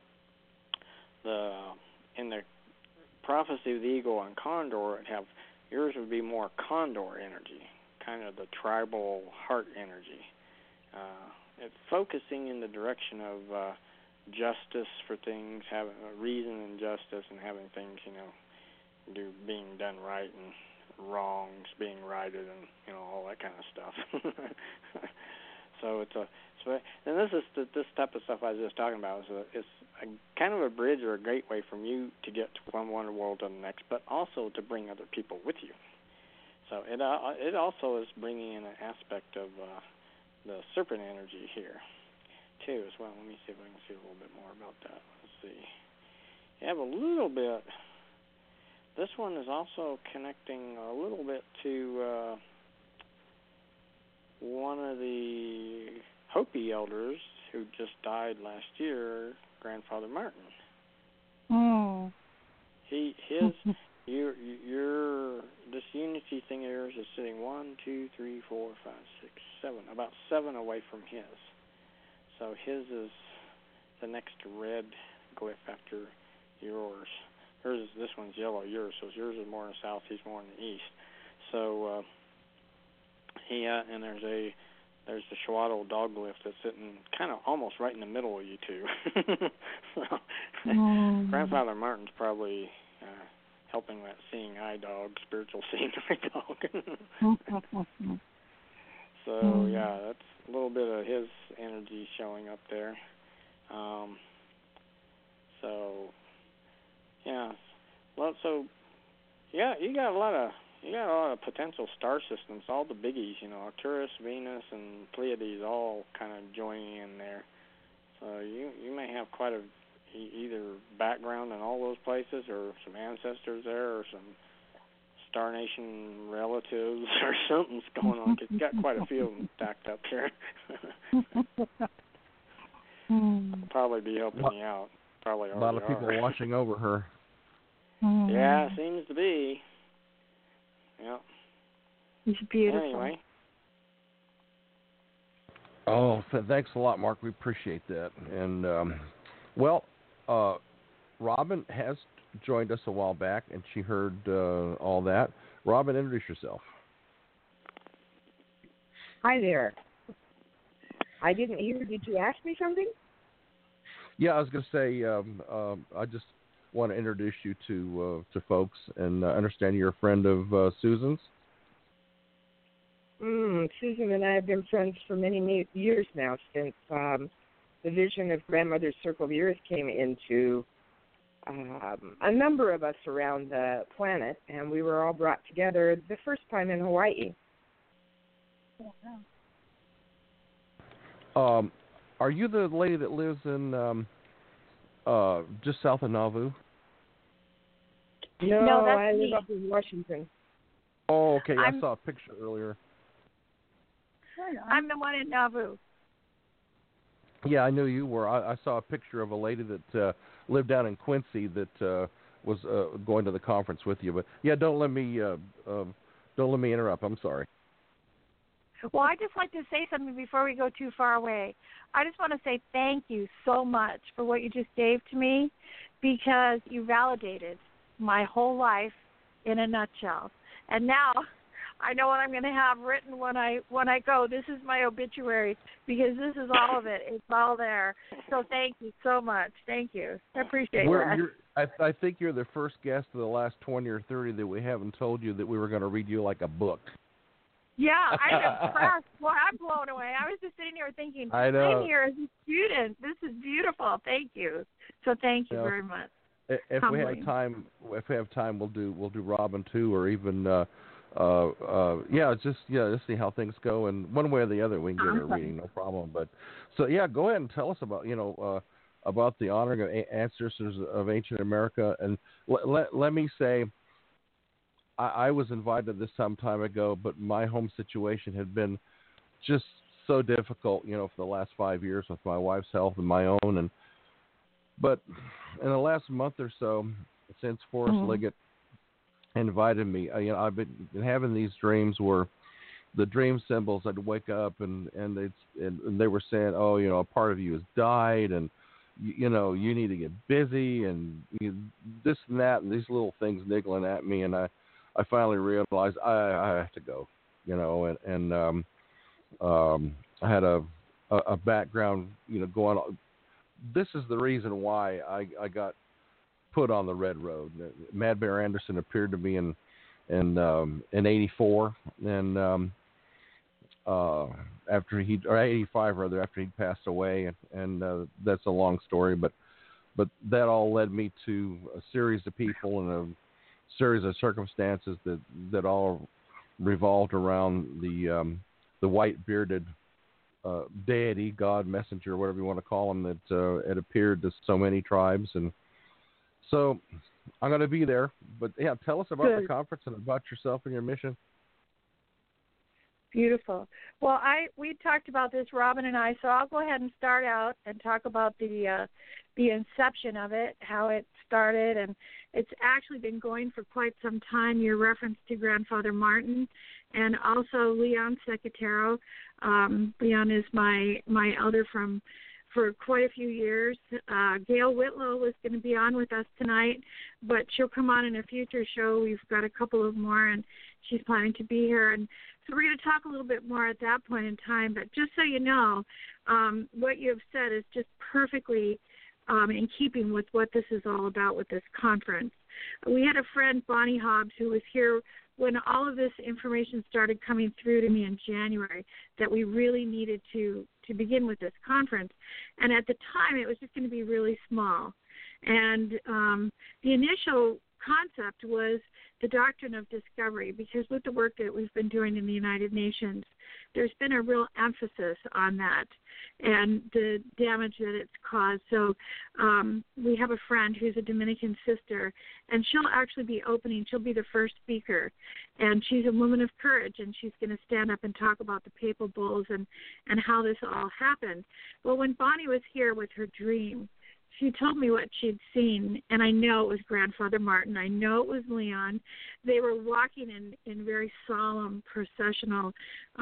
in the prophecy of the eagle and condor, yours would be more condor energy, kind of the tribal heart energy. It's focusing in the direction of justice for things, having a reason and justice, and having things, being done right and wrongs being righted, and all that kind of stuff. So and this is this type of stuff I was just talking about. It's a kind of a bridge or a gateway from you to get from one world to the next, but also to bring other people with you. So it also is bringing in an aspect of the serpent energy here too as well. Let me see if I can see a little bit more about that. Let's see. You have a little bit. This one is also connecting a little bit to one of the Hopi elders who just died last year, Grandfather Martin. Oh. This unity thing of yours is sitting 1, 2, 3, 4, 5, 6, 7, about 7 away from his. So his is the next red glyph after yours. This one's yellow, yours. So yours is more in the south, he's more in the east. So and there's the Shawado dog glyph that's sitting kind of almost right in the middle of you two. Grandfather Martin's probably helping that seeing eye dog, spiritual seeing eye dog. So yeah, that's a little bit of his energy showing up there. You got a lot of potential star systems, all the biggies, Arcturus, Venus, and Pleiades all kind of joining in there. So you may have quite either background in all those places, or some ancestors there, or some Star Nation relatives, or something's going on. It's got quite a few of them stacked up here. I'll probably be helping you out. Probably a lot of people watching over her. Yeah, seems to be. Yeah. It's beautiful. Anyway. Oh, thanks a lot, Mark. We appreciate that. And, Robin has joined us a while back, and she heard all that. Robin, introduce yourself. Hi there. I didn't hear. Did you ask me something? Yeah, I was going to say, I just want to introduce you to folks, and understand you're a friend of Susan's. Susan and I have been friends for many years now, since the vision of Grandmother's Circle of the Earth came into a number of us around the planet, and we were all brought together the first time in Hawaii. Are you the lady that lives in just south of Nauvoo? No, that's I live me. up in Washington. Oh, okay. I saw a picture earlier. I'm the one in Nauvoo. Yeah, I knew you were. I saw a picture of a lady that lived down in Quincy that was going to the conference with you. But yeah, don't let me interrupt. I'm sorry. Well, I'd just like to say something before we go too far away. I just want to say thank you so much for what you just gave to me, because you validated my whole life in a nutshell. And now I know what I'm going to have written when I go. This is my obituary, because this is all of it. It's all there. So thank you so much. Thank you. I appreciate that. I think you're the first guest of the last 20 or 30 that we haven't told you that we were going to read you like a book. Yeah, I'm impressed. Well, I'm blown away. I was just sitting here thinking, I know. I'm here as a student. This is beautiful. Thank you. So thank you very much. If we have time, we'll do Robin too, or even just see how things go, and one way or the other we can get her reading, no problem. But so yeah, go ahead and tell us about about the honoring of ancestors of ancient America, and let me say, I was invited this some time ago, but my home situation had been just so difficult, for the last 5 years with my wife's health and my own, but in the last month or so, since Forrest Liggett invited me, I've been having these dreams where the dream symbols, I'd wake up and they were saying, a part of you has died, and you need to get busy, and this and that, and these little things niggling at me, and I finally realized I have to go, and I had a background, going on. This is the reason why I got put on the red road. Mad Bear Anderson appeared to me in '84, and after 85 rather, after he'd passed away, and that's a long story, but that all led me to a series of people and a series of circumstances that all revolved around the white bearded deity, God, messenger, whatever you want to call him, that had appeared to so many tribes. And so I'm going to be there. But yeah, tell us about the conference and about yourself and your mission. Beautiful. Well, we talked about this, Robin and I, so I'll go ahead and start out and talk about the inception of it, how it started, and it's actually been going for quite some time. Your reference to Grandfather Martin, and also Leon Secatero. Leon is my elder for quite a few years. Gail Whitlow was going to be on with us tonight, but she'll come on in a future show. We've got a couple of more, and she's planning to be here. And so we're going to talk a little bit more at that point in time. But just so you know, what you have said is just perfectly in keeping with what this is all about with this conference. We had a friend, Bonnie Hobbs, who was here when all of this information started coming through to me in January, that we really needed to begin with this conference. And at the time, it was just going to be really small. And the initial concept was the doctrine of discovery, because with the work that we've been doing in the United Nations, there's been a real emphasis on that and the damage that it's caused. So we have a friend who's a Dominican sister, and she'll actually be opening. She'll be the first speaker, and she's a woman of courage, and she's going to stand up and talk about the papal bulls and how this all happened. Well, when Bonnie was here with her dream, she told me what she'd seen, and I know it was Grandfather Martin. I know it was Leon. They were walking in very solemn processional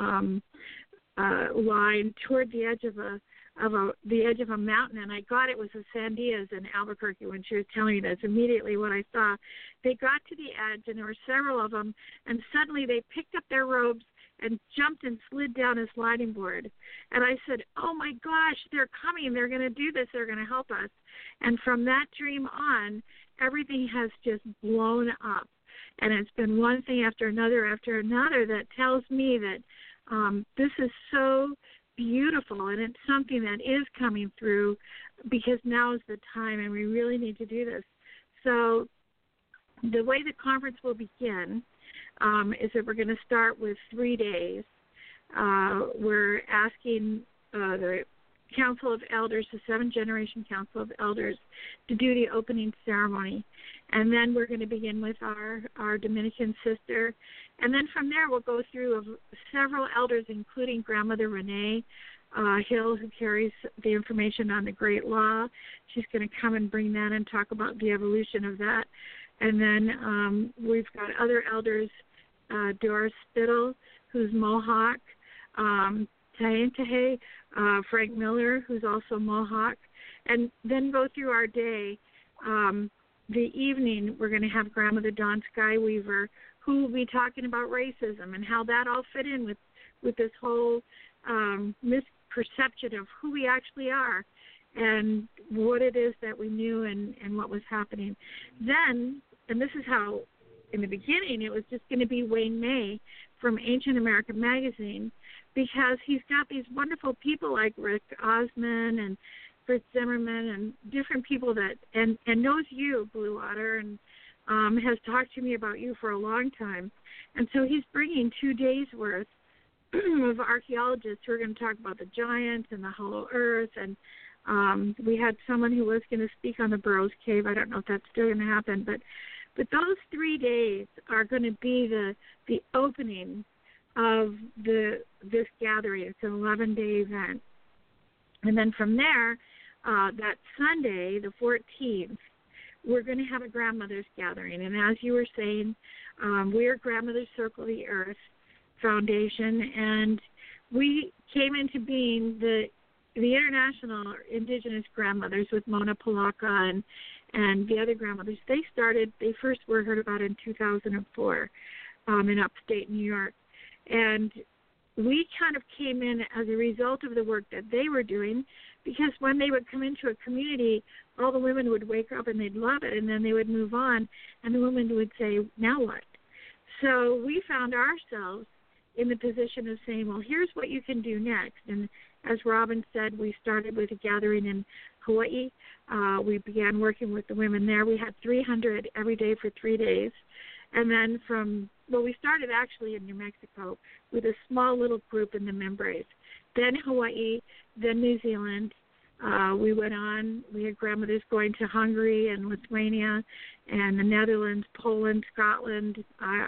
line toward the edge of a mountain, and I got it was the Sandias in Albuquerque when she was telling me this. Immediately what I saw, they got to the edge, and there were several of them, and suddenly they picked up their robes and jumped and slid down a sliding board. And I said, oh, my gosh, they're coming. They're going to do this. They're going to help us. And from that dream on, everything has just blown up. And it's been one thing after another that tells me that this is so beautiful, and it's something that is coming through because now is the time, and we really need to do this. So the way the conference will begin is that we're going to start with 3 days. We're asking the Council of Elders, the 7th-generation Council of Elders, to do the opening ceremony. And then we're going to begin with our Dominican sister. And then from there, we'll go through several elders, including Grandmother Renee Hill, who carries the information on the Great Law. She's going to come and bring that and talk about the evolution of that. And then we've got other elders, Doris Spittle, who's Mohawk, Taintahe, Frank Miller, who's also Mohawk, and then go through our day. The evening, we're going to have Grandmother Dawn Skyweaver, who will be talking about racism and how that all fit in with this whole misperception of who we actually are and what it is that we knew and what was happening. Then, and this is how, in the beginning, it was just going to be Wayne May from Ancient American Magazine, because he's got these wonderful people like Rick Osman and Fritz Zimmerman and different people that and knows you, Blue Water, and has talked to me about you for a long time. And so he's bringing 2 days' worth of archaeologists who are going to talk about the giants and the hollow earth. And we had someone who was going to speak on the Burroughs Cave. I don't know if that's still going to happen, but those 3 days are going to be the opening of this gathering. It's an 11-day event. And then from there, that Sunday, the 14th, we're going to have a grandmother's gathering. And as you were saying, we are Grandmother's Circle of the Earth Foundation, and we came into being the International Indigenous Grandmothers with Mona Palaka and the other grandmothers. They first were heard about in 2004 in upstate New York. And we kind of came in as a result of the work that they were doing, because when they would come into a community, all the women would wake up and they'd love it, and then they would move on, and the women would say, now what? So we found ourselves in the position of saying, well, here's what you can do next. And as Robin said, we started with a gathering in Hawaii. We began working with the women there. We had 300 every day for 3 days. And then we started actually in New Mexico with a small little group in the Mimbres. Then Hawaii, then New Zealand. We went on. We had grandmothers going to Hungary and Lithuania and the Netherlands, Poland, Scotland,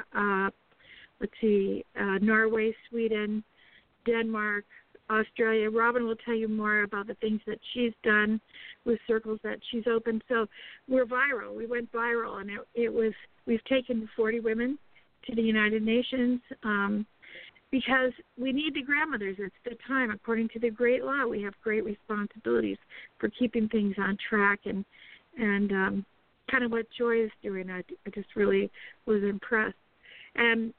Norway, Sweden, Denmark, Australia. Robin will tell you more about the things that she's done with circles that she's opened. So we're viral. We went viral, and we've taken 40 women to the United Nations because we need the grandmothers. It's the time. According to the Great Law, we have great responsibilities for keeping things on track and kind of what Joy is doing. I just really was impressed. And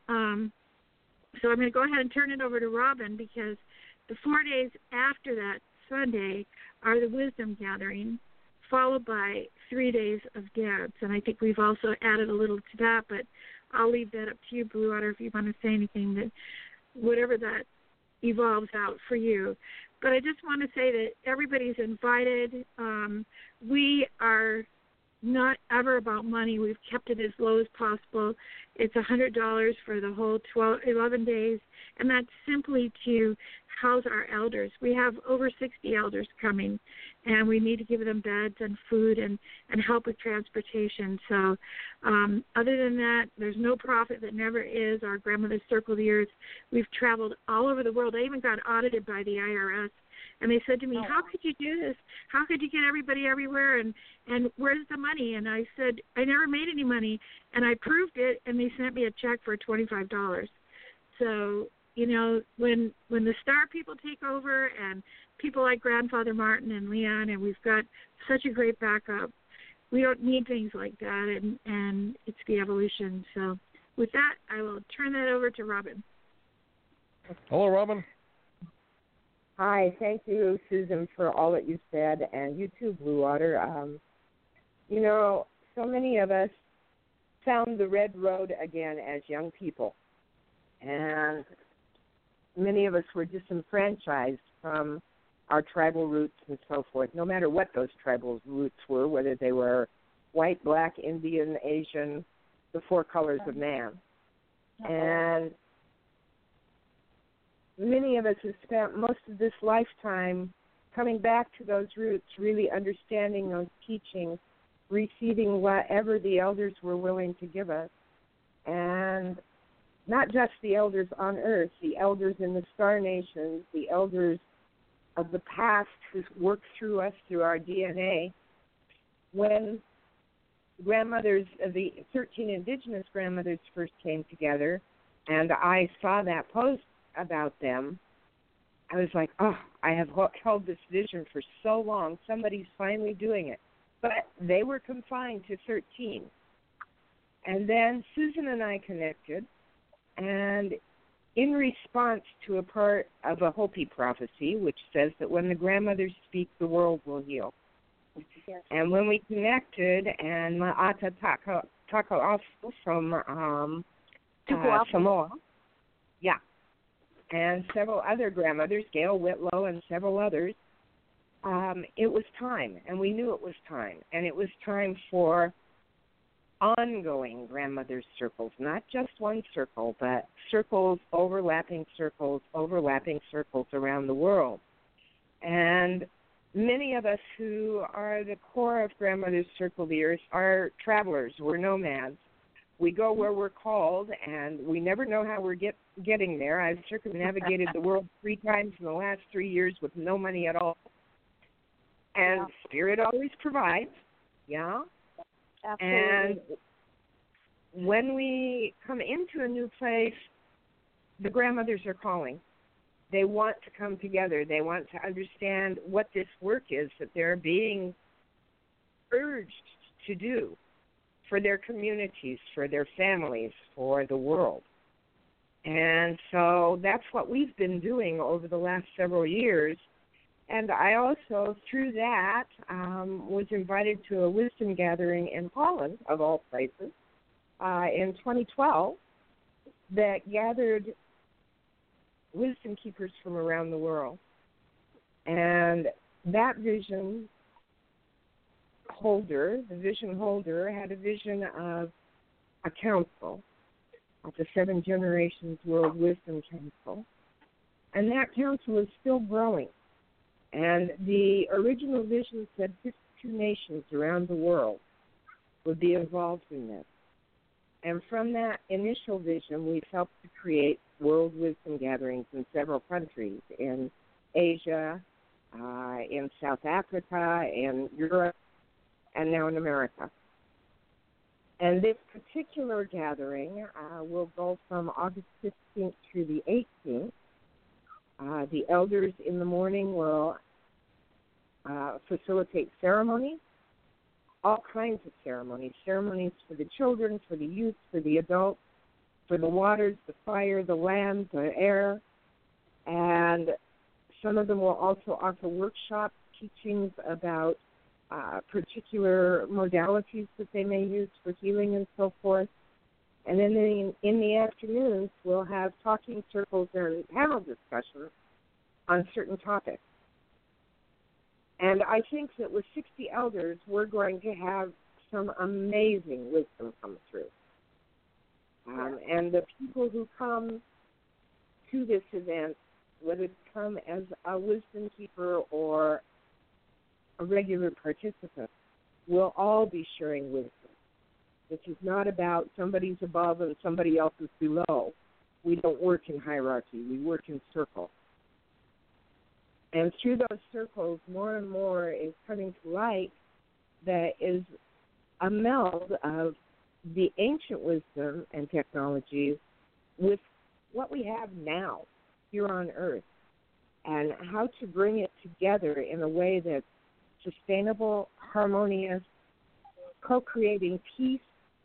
so I'm going to go ahead and turn it over to Robin, because the 4 days after that Sunday are the wisdom gathering, followed by 3 days of dance. And I think we've also added a little to that, but I'll leave that up to you, Blue Water, if you want to say anything, that whatever that evolves out for you. But I just want to say that everybody's invited. We are not ever about money. We've kept it as low as possible. It's $100 for the whole 11 days, and that's simply to house our elders. We have over 60 elders coming, and we need to give them beds and food and help with transportation. So other than that, there's no profit that never is. Our Grandmother's Circle of the Earth, we've traveled all over the world. I even got audited by the IRS. And they said to me, how could you do this? How could you get everybody everywhere? And where's the money? And I said, I never made any money. And I proved it, and they sent me a check for $25. So, you know, when the star people take over and people like Grandfather Martin and Leon, and we've got such a great backup, we don't need things like that, and it's the evolution. So with that, I will turn that over to Robin. Hello, Robin. Hi, thank you, Susan, for all that you said, and you too, Blue Water. You know, so many of us found the red road again as young people, and many of us were disenfranchised from our tribal roots and so forth, no matter what those tribal roots were, whether they were white, black, Indian, Asian, the four colors of man. And many of us have spent most of this lifetime coming back to those roots, really understanding those teachings, receiving whatever the elders were willing to give us. And not just the elders on Earth, the elders in the star nations, the elders of the past who worked through us, through our DNA. When grandmothers, the 13 indigenous grandmothers first came together, and I saw that post about them, I was like, oh, I have held this vision for so long. Somebody's finally doing it. But they were confined to 13. And then Susan and I connected, and in response to a part of a Hopi prophecy, which says that when the grandmothers speak, the world will heal. Yes. And when we connected, and Ma'ata Tako also from Samoa, yeah, and several other grandmothers, Gail Whitlow and several others, it was time, and we knew it was time. And it was time for ongoing grandmother's circles, not just one circle, but circles overlapping circles around the world. And many of us who are the core of Grandmother's Circle of the Earth are travelers. We're nomads. We go where we're called, and we never know how we're getting there. I've circumnavigated the world 3 times in the last 3 years with no money at all. And Spirit always provides, yeah? Absolutely. And when we come into a new place, the grandmothers are calling. They want to come together. They want to understand what this work is that they're being urged to do for their communities, for their families, for the world. And so that's what we've been doing over the last several years. And I also, through that, was invited to a wisdom gathering in Holland, of all places, in 2012, that gathered wisdom keepers from around the world. And that vision holder, the vision holder, had a vision of a council, of the 7 Generations World Wisdom Council. And that council is still growing. And the original vision said 52 nations around the world would be involved in this. And from that initial vision, we've helped to create world wisdom gatherings in several countries, in Asia, in South Africa, in Europe, and now in America. And this particular gathering will go from August 15th through the 18th. The elders in the morning will facilitate ceremonies, all kinds of ceremonies for the children, for the youth, for the adults, for the waters, the fire, the land, the air. And some of them will also offer workshops, teachings about particular modalities that they may use for healing and so forth. And then in the afternoons, we'll have talking circles and panel discussions on certain topics. And I think that with 60 elders, we're going to have some amazing wisdom come through. And the people who come to this event, whether they come as a wisdom keeper or a regular participant, will all be sharing wisdom. This is not about somebody's above and somebody else is below. We don't work in hierarchy. We work in circles. And through those circles, more and more is coming to light that is a meld of the ancient wisdom and technologies with what we have now here on Earth, and how to bring it together in a way that's sustainable, harmonious, co-creating peace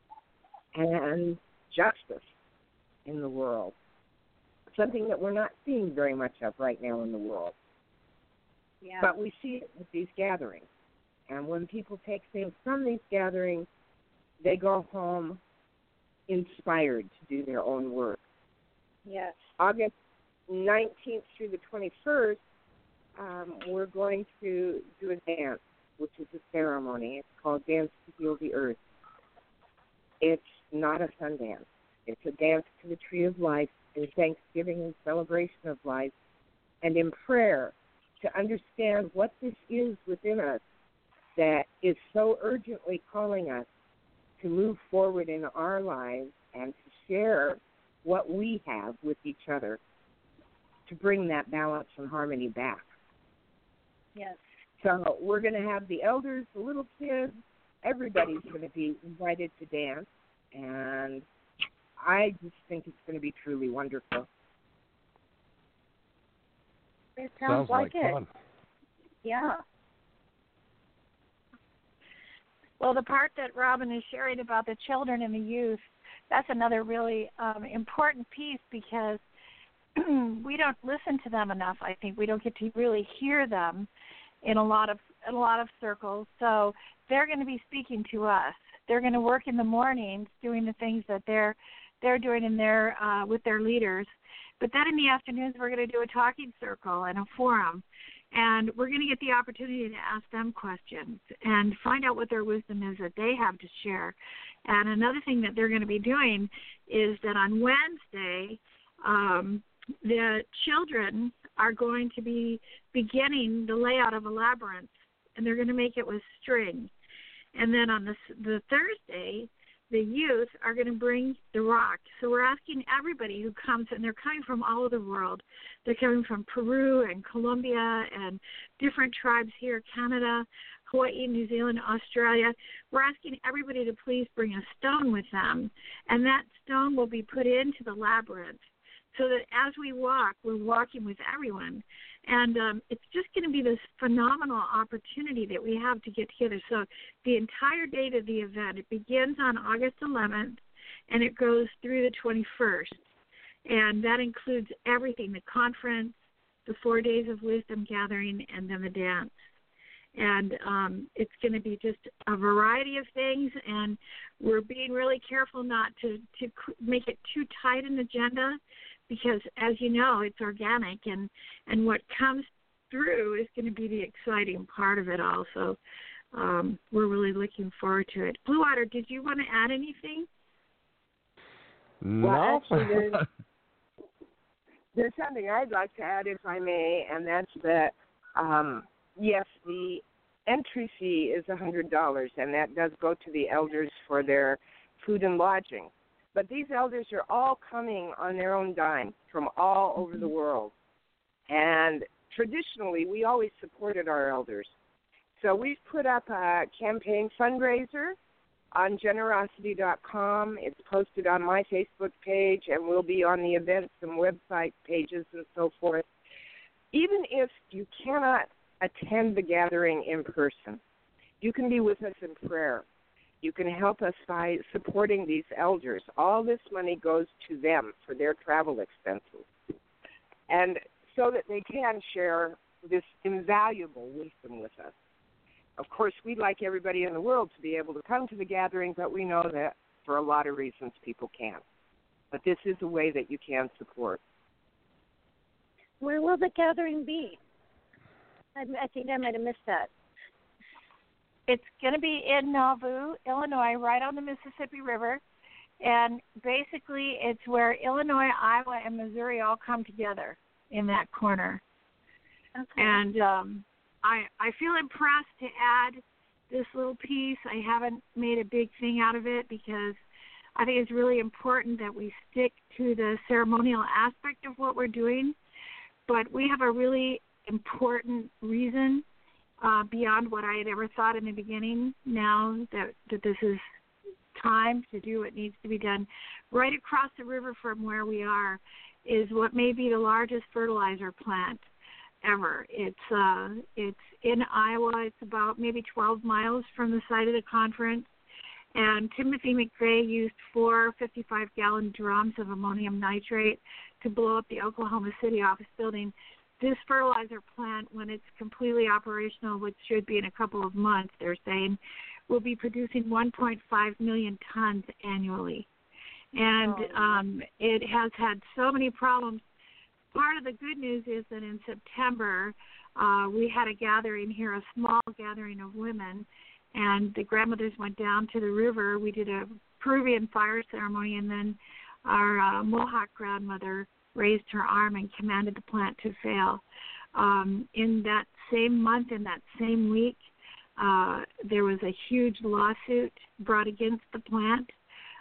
and justice in the world, something that we're not seeing very much of right now in the world. Yeah. But we see it with these gatherings. And when people take things from these gatherings, they go home inspired to do their own work. Yes. August 19th through the 21st, we're going to do a dance, which is a ceremony. It's called Dance to Heal the Earth. It's not a sun dance. It's a dance to the Tree of Life in thanksgiving and celebration of life, and in prayer to understand what this is within us that is so urgently calling us to move forward in our lives and to share what we have with each other to bring that balance and harmony back. Yes. So we're going to have the elders, the little kids, everybody's going to be invited to dance, and I just think it's going to be truly wonderful. It sounds like it. Fun. Yeah. Well, the part that Robin is sharing about the children and the youth, that's another really important piece, because we don't listen to them enough. I think we don't get to really hear them in a lot of circles. So they're going to be speaking to us. They're going to work in the mornings doing the things that they're doing in their with their leaders. But then in the afternoons, we're going to do a talking circle and a forum. And we're going to get the opportunity to ask them questions and find out what their wisdom is that they have to share. And another thing that they're going to be doing is that on Wednesday, the children are going to be beginning the layout of a labyrinth, and they're going to make it with string. And then on the Thursday, the youth are going to bring the rock. So we're asking everybody who comes, and they're coming from all over the world. They're coming from Peru and Colombia and different tribes here, Canada, Hawaii, New Zealand, Australia. We're asking everybody to please bring a stone with them, and that stone will be put into the labyrinth so that as we walk, we're walking with everyone. And it's just going to be this phenomenal opportunity that we have to get together. So the entire date of the event, it begins on August 11th, and it goes through the 21st. And that includes everything, the conference, the 4 days of wisdom gathering, and then the dance. And it's going to be just a variety of things, and we're being really careful not to make it too tight an agenda, because, as you know, it's organic, and what comes through is going to be the exciting part of it all. So we're really looking forward to it. Blue Water, did you want to add anything? No. Well, actually, there's something I'd like to add, if I may, and that's that, yes, the entry fee is $100, and that does go to the elders for their food and lodging. But these elders are all coming on their own dime from all over the world. And traditionally, we always supported our elders. So we've put up a campaign fundraiser on generosity.com. It's posted on my Facebook page, and will be on the events and website pages and so forth. Even if you cannot attend the gathering in person, you can be with us in prayer. You can help us by supporting these elders. All this money goes to them for their travel expenses, and so that they can share this invaluable wisdom with us. Of course, we'd like everybody in the world to be able to come to the gathering, but we know that for a lot of reasons people can't. But this is a way that you can support. Where will the gathering be? I think I might have missed that. It's going to be in Nauvoo, Illinois, right on the Mississippi River. And basically it's where Illinois, Iowa, and Missouri all come together in that corner. Okay. And I feel impressed to add this little piece. I haven't made a big thing out of it because I think it's really important that we stick to the ceremonial aspect of what we're doing. But we have a really important reason beyond what I had ever thought in the beginning, now that this is time to do what needs to be done. Right across the river from where we are is what may be the largest fertilizer plant ever. It's in Iowa. It's about maybe 12 miles from the site of the conference. And Timothy McVeigh used 4 55-gallon drums of ammonium nitrate to blow up the Oklahoma City office building. This fertilizer plant, when it's completely operational, which should be in a couple of months, they're saying, will be producing 1.5 million tons annually. And it has had so many problems part of the good news is that in September we had a gathering here, a small gathering of women, and the grandmothers went down to the river. We did a Peruvian fire ceremony, and then our Mohawk grandmother raised her arm and commanded the plant to fail. In that same month, in that same week, there was a huge lawsuit brought against the plant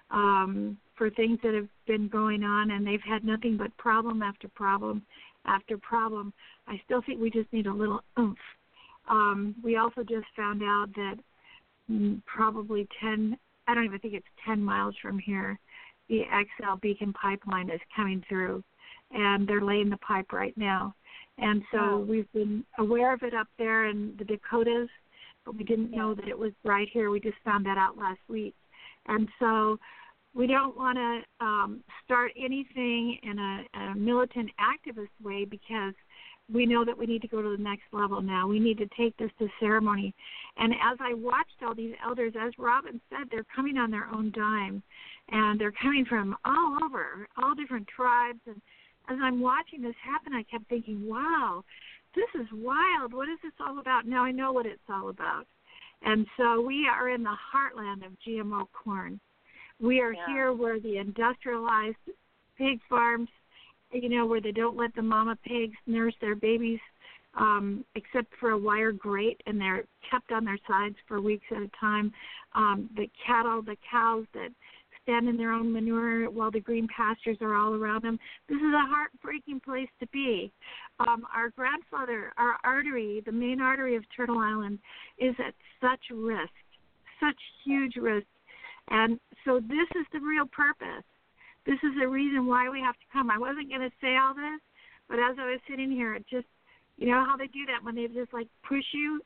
for things that have been going on, and they've had nothing but problem after problem after problem. I still think we just need a little oomph. We also just found out that probably 10, I don't even think it's 10 miles from here, the XL Beacon pipeline is coming through, and they're laying the pipe right now. And so we've been aware of it up there in the Dakotas, but we didn't know that it was right here. We just found that out last week. And so we don't want to start anything in a militant activist way, because we know that we need to go to the next level now. We need to take this to ceremony. And as I watched all these elders, as Robin said, they're coming on their own dime, and they're coming from all over, all different tribes. And as I'm watching this happen, I kept thinking, wow, this is wild. What is this all about? Now I know what it's all about. And so we are in the heartland of GMO corn. We are here where the industrialized pig farms, where they don't let the mama pigs nurse their babies except for a wire grate, and they're kept on their sides for weeks at a time. The cattle, the cows that stand in their own manure while the green pastures are all around them. This is a heartbreaking place to be. Our grandfather, our artery, the main artery of Turtle Island, is at such risk, such huge risk. And so this is the real purpose. This is the reason why we have to come. I wasn't going to say all this, but as I was sitting here, it just, how they do that when they just push you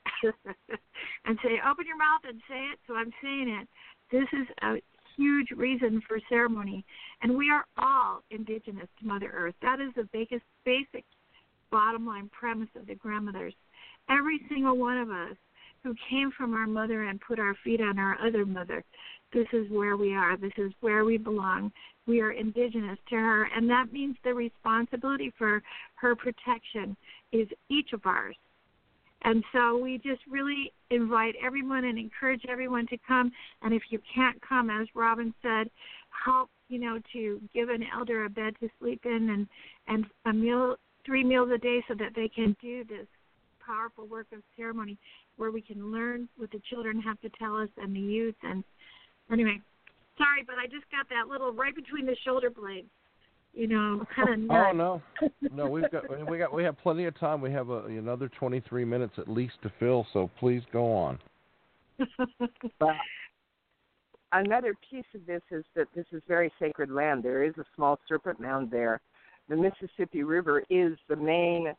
and say, open your mouth and say it. So I'm saying it. This is a huge reason for ceremony. And we are all indigenous to Mother Earth. That is the basic bottom line premise of the grandmothers. Every single one of us who came from our mother and put our feet on our other mother, this is where we are. This is where we belong. We are indigenous to her, and that means the responsibility for her protection is each of ours. And so we just really invite everyone and encourage everyone to come. And if you can't come, as Robin said, help, to give an elder a bed to sleep in and a meal, 3 meals a day, so that they can do this powerful work of ceremony where we can learn what the children have to tell us and the youth. And anyway, sorry, but I just got that little right between the shoulder blades, kind of nuts. Oh no, we have plenty of time. We have another 23 minutes at least to fill, so please go on. Well, another piece of this is that this is very sacred land. There is a small serpent mound there. The Mississippi River is the main,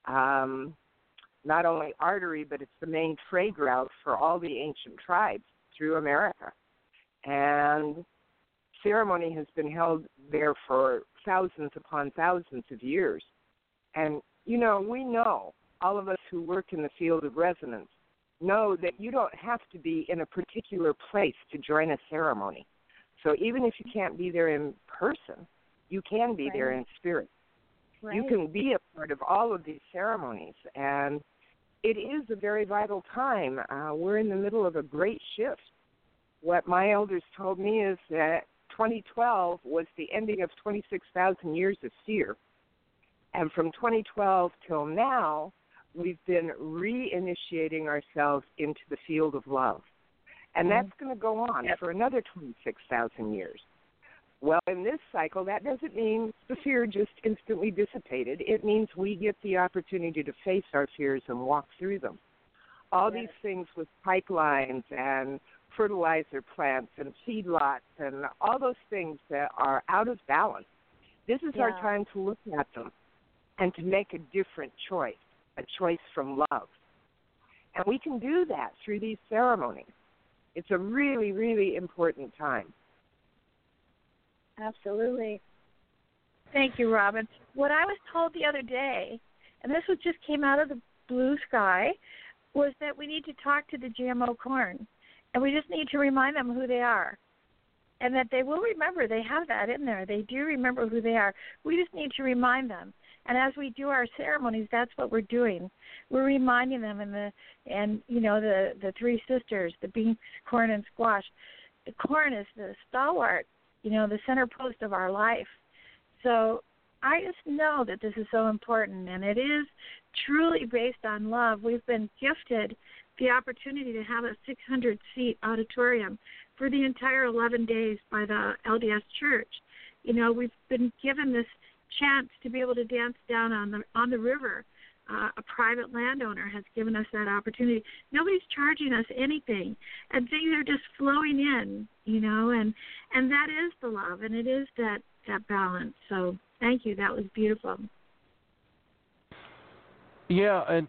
not only artery, but it's the main trade route for all the ancient tribes through America. And ceremony has been held there for thousands upon thousands of years. And, we know, all of us who work in the field of resonance, know that you don't have to be in a particular place to join a ceremony. So even if you can't be there in person, you can be there in spirit. Right. You can be a part of all of these ceremonies. And it is a very vital time. We're in the middle of a great shift. What my elders told me is that 2012 was the ending of 26,000 years of seer. And from 2012 till now, we've been reinitiating ourselves into the field of love. And that's going to go on for another 26,000 years. Well, in this cycle, that doesn't mean the fear just instantly dissipated. It means we get the opportunity to face our fears and walk through them. All these things with pipelines and fertilizer plants and feedlots and all those things that are out of balance, this is our time to look at them and to make a different choice, a choice from love. And we can do that through these ceremonies. It's a really, really important time. Absolutely. Thank you, Robin. What I was told the other day, and this just came out of the blue sky, was that we need to talk to the GMO corn, and we just need to remind them who they are, and that they will remember. They have that in there. They do remember who they are. We just need to remind them. And as we do our ceremonies, that's what we're doing. We're reminding them, the three sisters, the beans, corn, and squash. The corn is the stalwart, the center post of our life. So I just know that this is so important, and it is truly based on love. We've been gifted the opportunity to have a 600-seat auditorium for the entire 11 days by the LDS Church. We've been given this chance to be able to dance down on the river. A private landowner has given us that opportunity. Nobody's charging us anything, and things are just flowing in, and that is the love, and it is that balance. So thank you. That was beautiful. Yeah, and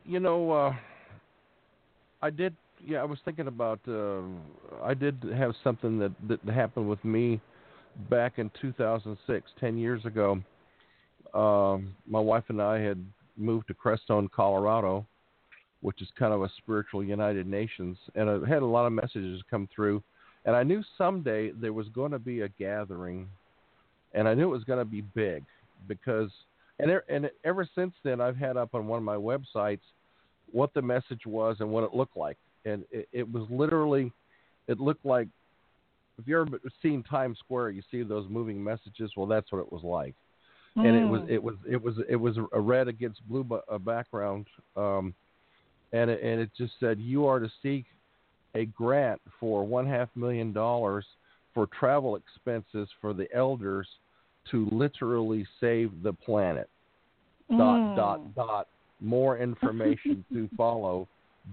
I was thinking about. I did have something that happened with me back in 2006, 10 years ago. My wife and I had moved to Crestone, Colorado, which is kind of a spiritual United Nations, and I had a lot of messages come through, and I knew someday there was going to be a gathering, and I knew it was going to be big because, and ever since then I've had up on one of my websites what the message was and what it looked like, and it was literally, it looked like, if you've ever seen Times Square, you see those moving messages. Well, that's what it was like. And it was a red against blue background, and it just said, you are to seek a grant for $500,000 for travel expenses for the elders to literally save the planet. ... More information to follow. ...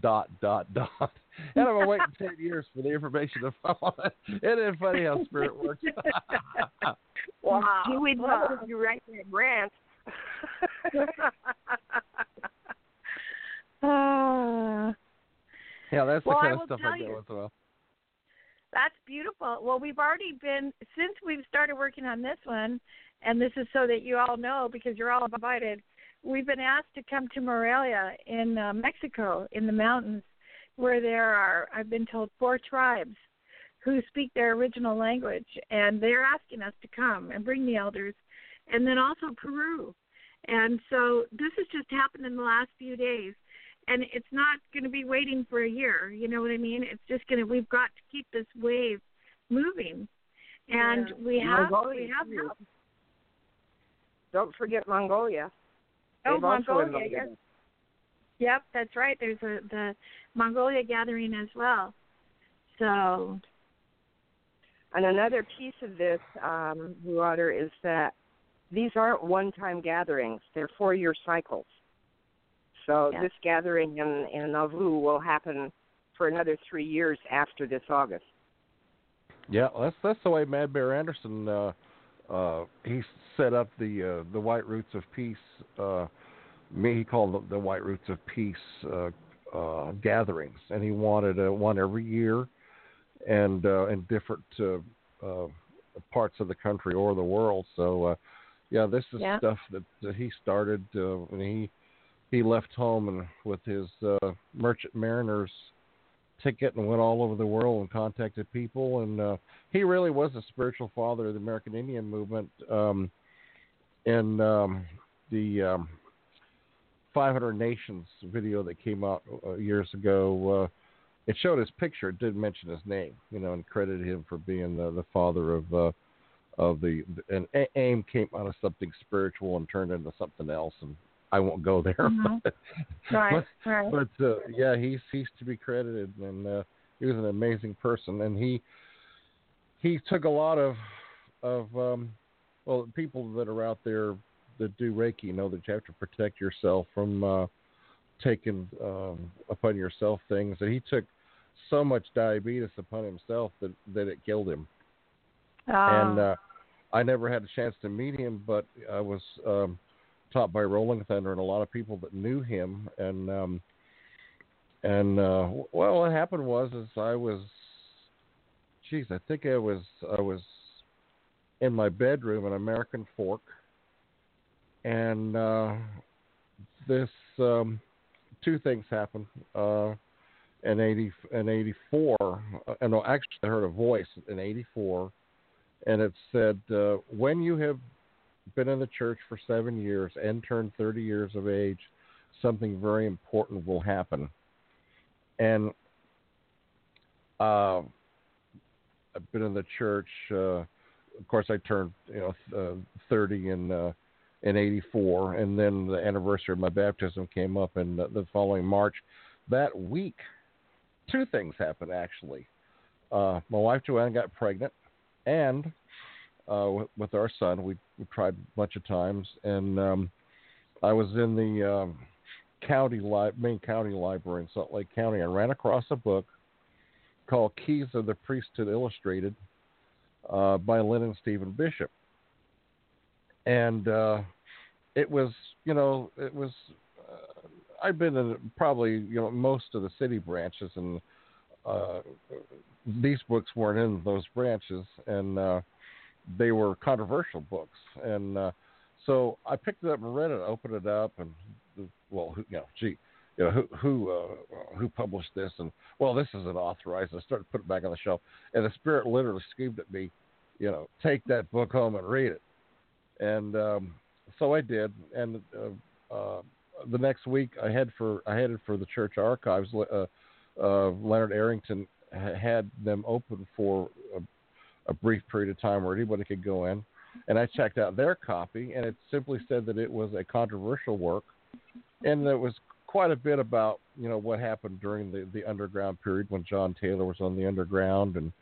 And I'm waiting 10 years for the information to follow. Isn't it funny how spirit works? Wow. We'd love if you write that grant. Yeah, that's the kind of stuff I do as well. That's beautiful. Well, we've already been, since we've started working on this one, and this is so that you all know, because you're all invited, we've been asked to come to Morelia in Mexico, in the mountains, where there are, I've been told, 4 tribes who speak their original language, and they're asking us to come and bring the elders, and then also Peru. And so this has just happened in the last few days, and it's not going to be waiting for a year, you know what I mean? It's just we've got to keep this wave moving, and we have help. Don't forget Mongolia. Oh, Mongolia, yes. Yep, that's right. There's the Mongolia gathering as well. So, and another piece of this, Blue Otter, is that these aren't one-time gatherings. They're 4-year cycles. So this gathering in Nauvoo will happen for another 3 years after this August. Yeah, that's the way Mad Bear Anderson he set up the White Roots of Peace. He called them the White Roots of Peace gatherings, and he wanted one every year, and in different parts of the country or the world. So, this is stuff that he started when he left home and with his Merchant Mariner's ticket and went all over the world and contacted people, and he really was a spiritual father of the American Indian movement. In the 500 Nations video that came out years ago, it showed his picture. It didn't mention his name, and credited him for being the father of the. And AIM came out of something spiritual and turned into something else, and I won't go there. Mm-hmm. Right. But he's to be credited, and he was an amazing person, and he took a lot of people that are out there that do Reiki know that you have to protect yourself from taking upon yourself things. And he took so much diabetes upon himself that it killed him. And I never had a chance to meet him, but I was taught by Rolling Thunder and a lot of people that knew him. And what happened was I think I was in my bedroom in American Fork, and this 2 things happened in 84. Actually, I heard a voice in 84, and it said, "When you have been in the church for 7 years and turned 30 years of age, something very important will happen. And I've been in the church. Of course, I turned 30 in '84, and then the anniversary of my baptism came up in the following March. That week, two things happened actually. My wife Joanne got pregnant, and with our son, we tried a bunch of times, and I was in the main county library in Salt Lake County. I ran across a book called Keys of the Priesthood Illustrated by Lynn and Stephen Bishop. And it was, I've been in probably, most of the city branches, and these books weren't in those branches, and they were controversial books. And so I picked it up and read it, opened it up, and, who published this? And, this isn't authorized. I started to put it back on the shelf, and the Spirit literally screamed at me, take that book home and read it. And so I did. And the next week, I headed for the church archives. Leonard Arrington had them open for a brief period of time where anybody could go in. And I checked out their copy, and it simply said that it was a controversial work, and there was quite a bit about what happened during the underground period when John Taylor was on the underground, and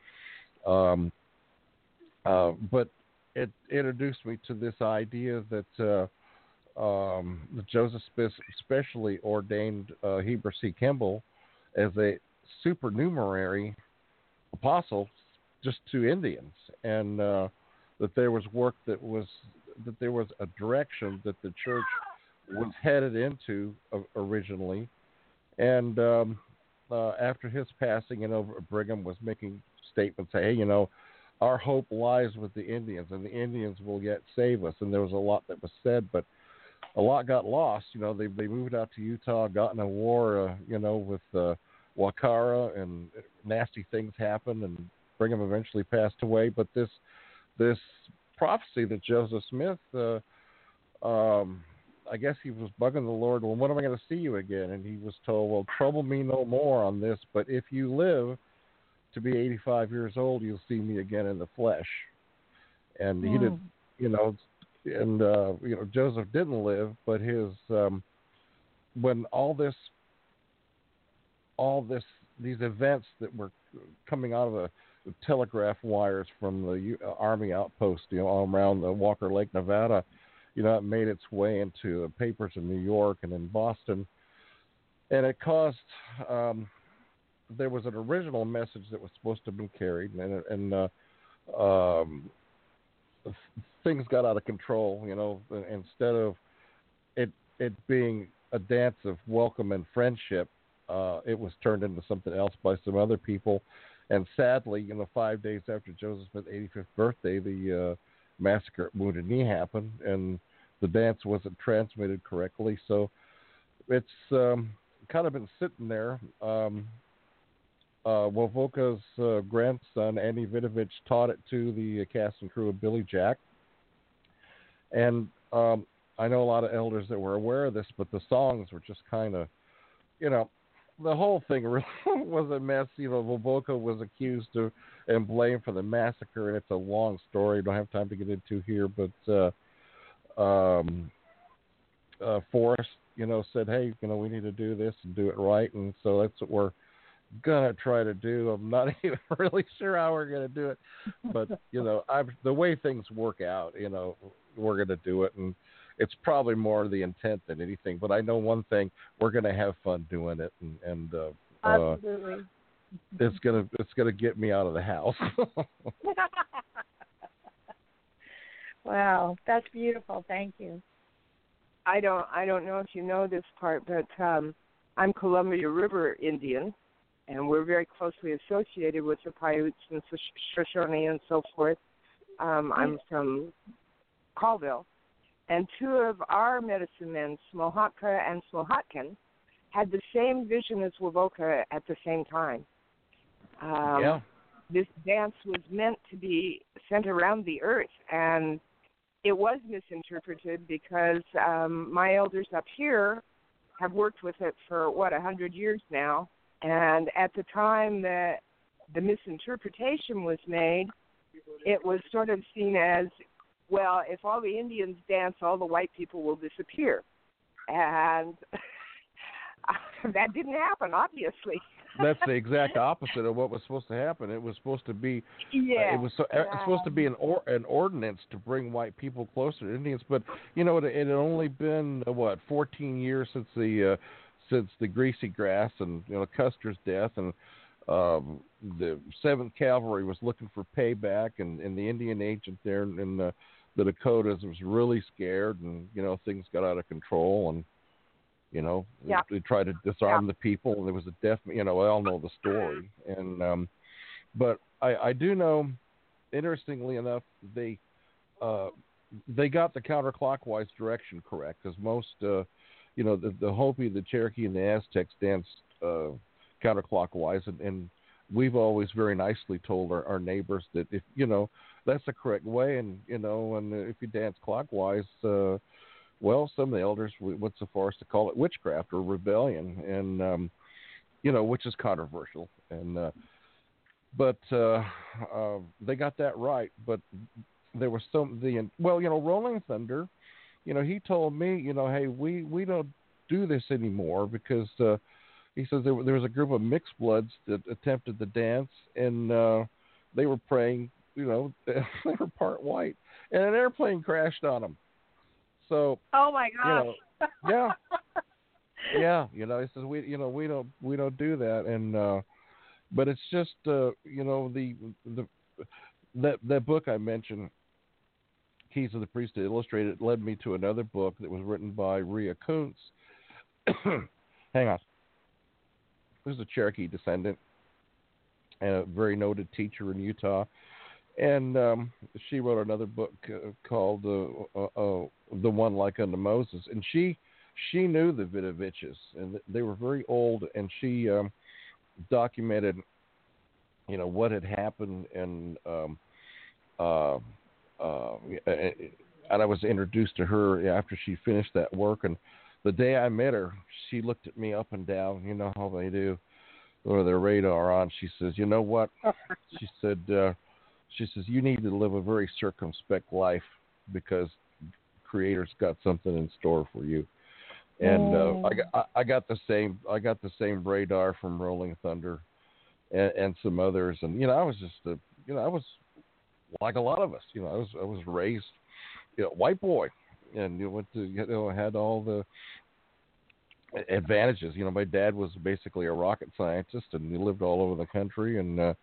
but it introduced me to this idea that Joseph Smith specially ordained Heber C. Kimball as a supernumerary apostle just to Indians, and that there was work that there was a direction that the church was headed into originally. And after his passing, Brigham was making statements, hey, our hope lies with the Indians, and the Indians will yet save us. And there was a lot that was said, but a lot got lost. They moved out to Utah, got in a war, with Wakara, and nasty things happened, and Brigham eventually passed away. But this prophecy that Joseph Smith, I guess he was bugging the Lord, well, when am I going to see you again? And he was told, well, trouble me no more on this, but if you live to be 85 years old, you'll see me again in the flesh. And he did, Joseph didn't live, but his, when these events that were coming out of the telegraph wires from the Army outpost, all around the Walker Lake, Nevada, it made its way into the papers in New York and in Boston. And it caused, there was an original message that was supposed to have been carried, and things got out of control, instead of it being a dance of welcome and friendship, it was turned into something else by some other people. And sadly, 5 days after Joseph Smith's 85th birthday, the massacre at Wounded Knee happened, and the dance wasn't transmitted correctly. So it's kind of been sitting there. Wovoka's grandson, Andy Vidovich, taught it to the cast and crew of Billy Jack. And I know a lot of elders that were aware of this, but the songs were just kind of, the whole thing really was a mess. Wovoka was accused of and blamed for the massacre, and it's a long story. I don't have time to get into here, but Forrest, said, hey, we need to do this and do it right, and so that's what we're gonna try to do. I'm not even really sure how we're gonna do it, but the way things work out, we're gonna do it, and it's probably more the intent than anything. But I know one thing: we're gonna have fun doing it, and absolutely, it's gonna get me out of the house. Wow, that's beautiful. Thank you. I don't know if you know this part, but I'm Columbia River Indian, and we're very closely associated with the Paiutes and Shoshone and so forth. I'm from Colville, and two of our medicine men, Smohotka and Smohotkin, had the same vision as Wovoka at the same time. This dance was meant to be sent around the earth, and it was misinterpreted because my elders up here have worked with it for, 100 years now. And at the time that the misinterpretation was made, it was sort of seen as, well, if all the Indians dance, all the white people will disappear. And that didn't happen, obviously. That's the exact opposite of what was supposed to happen. It was supposed to be, it was supposed to be an ordinance to bring white people closer to Indians. But it had only been 14 years since the Greasy Grass and Custer's death, and the 7th Cavalry was looking for payback, and the Indian agent there in the Dakotas was really scared, and things got out of control, and they tried to disarm the people, and there was a death. We all know the story. And but I do know, interestingly enough, they got the counterclockwise direction correct, because most the Hopi, the Cherokee, and the Aztecs danced counterclockwise, and we've always very nicely told our neighbors that if that's the correct way, and and if you dance clockwise. Well, some of the elders went so far as to call it witchcraft or rebellion, and which is controversial. And but they got that right. But there was Rolling Thunder. He told me, hey, we don't do this anymore because he says there was a group of mixed bloods that attempted to dance, and they were praying. They were part white, and an airplane crashed on them. So, oh my gosh! Yeah. He says we don't do that, and but it's just that book I mentioned, Keys of the Priesthood Illustrated, led me to another book that was written by Rhea Kuntz. Hang on. This is a Cherokee descendant and a very noted teacher in Utah. And she wrote another book called The One Like Unto Moses. And she knew the Vidoviches, and they were very old, and she documented, what had happened. And I was introduced to her after she finished that work. And the day I met her, she looked at me up and down, how they do, with their radar on. She says, you know what? She said, you need to live a very circumspect life because Creator's got something in store for you. And I got the same radar from Rolling Thunder and some others. And I was just I was like a lot of us. I was raised white boy, and went to had all the advantages. My dad was basically a rocket scientist, and he lived all over the country. And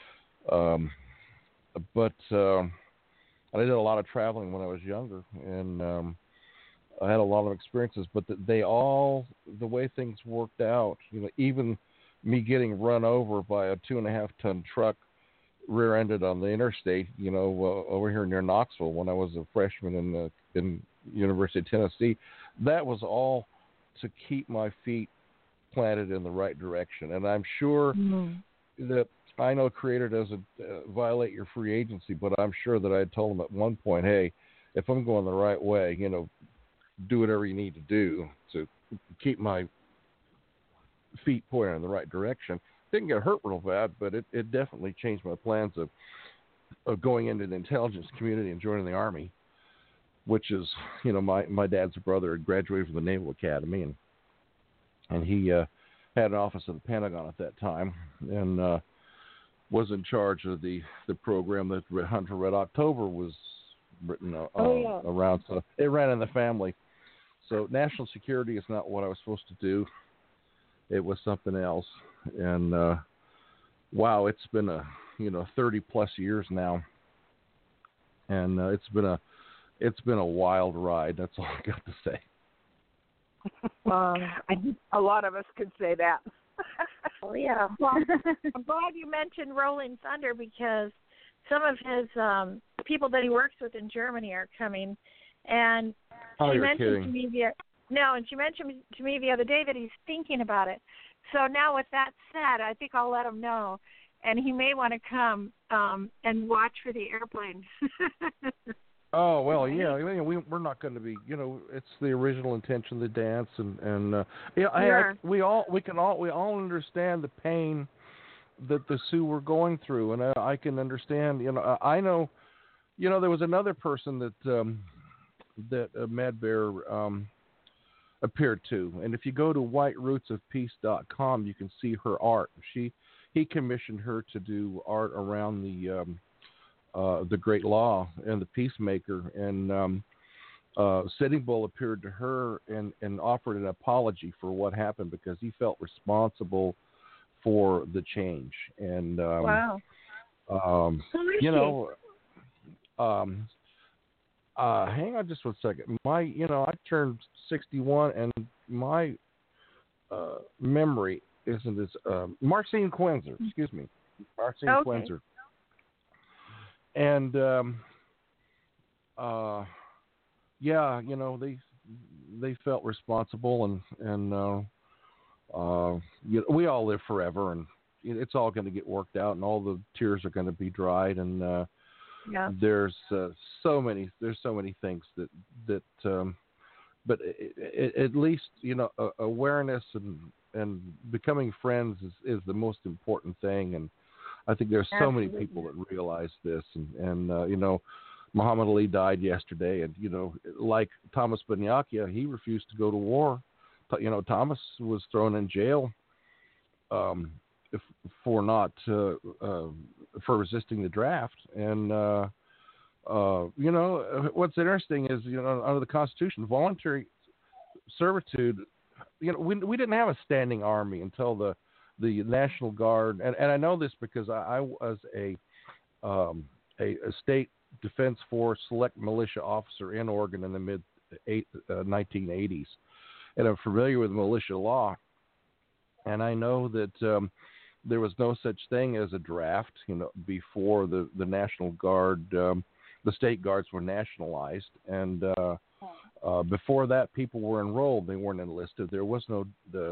but I did a lot of traveling when I was younger, and I had a lot of experiences. But the way things worked out, even me getting run over by a 2.5-ton truck, rear-ended on the interstate, over here near Knoxville when I was a freshman in University of Tennessee, that was all to keep my feet planted in the right direction. And I'm sure that I know Creator doesn't violate your free agency, but I'm sure that I told him at one point, hey, if I'm going the right way, do whatever you need to do to keep my feet pointed in the right direction. Didn't get hurt real bad, but it definitely changed my plans of going into the intelligence community and joining the Army, which is, my dad's brother had graduated from the Naval Academy, and he had an office at the Pentagon at that time, and was in charge of the program that Hunt for Red October was written around. So it ran in the family. So national security is not what I was supposed to do. It was something else. And wow, it's been 30 plus years now, and it's been a wild ride. That's all I got to say. A lot of us could say that. Oh yeah. Well, I'm glad you mentioned Rolling Thunder because some of his people that he works with in Germany are coming, and she mentioned to me she mentioned to me the other day that he's thinking about it. So now, with that said, I think I'll let him know, and he may want to come and watch for the airplane. Oh well, yeah. We're not going to be. It's the original intention of the dance, and we all understand the pain that the Sioux were going through, and I can understand. I know. There was another person that Mad Bear appeared to, and if you go to whiterootsofpeace.com, you can see her art. He commissioned her to do art around the Great Law and the Peacemaker, and Sitting Bull appeared to her and offered an apology for what happened because he felt responsible for the change. And wow. Hang on just one second. I turned 61, and my memory isn't as Marcine Quenzer. Excuse me, Marcine Quenzer. And they felt responsible, and we all live forever, and it's all going to get worked out, and all the tears are going to be dried, and there's so many things that but at least awareness and becoming friends is the most important thing, and I think there's so many people that realize this, and Muhammad Ali died yesterday, and like Thomas Banyakia, he refused to go to war. Thomas was thrown in jail for resisting the draft, and what's interesting is under the Constitution, voluntary servitude. We didn't have a standing army until the National Guard, and I know this because I was a state defense force select militia officer in Oregon in the mid 1980s, and I'm familiar with militia law, and I know that there was no such thing as a draft, before the National Guard, the state guards were nationalized, and before that, people were enrolled; they weren't enlisted. There was no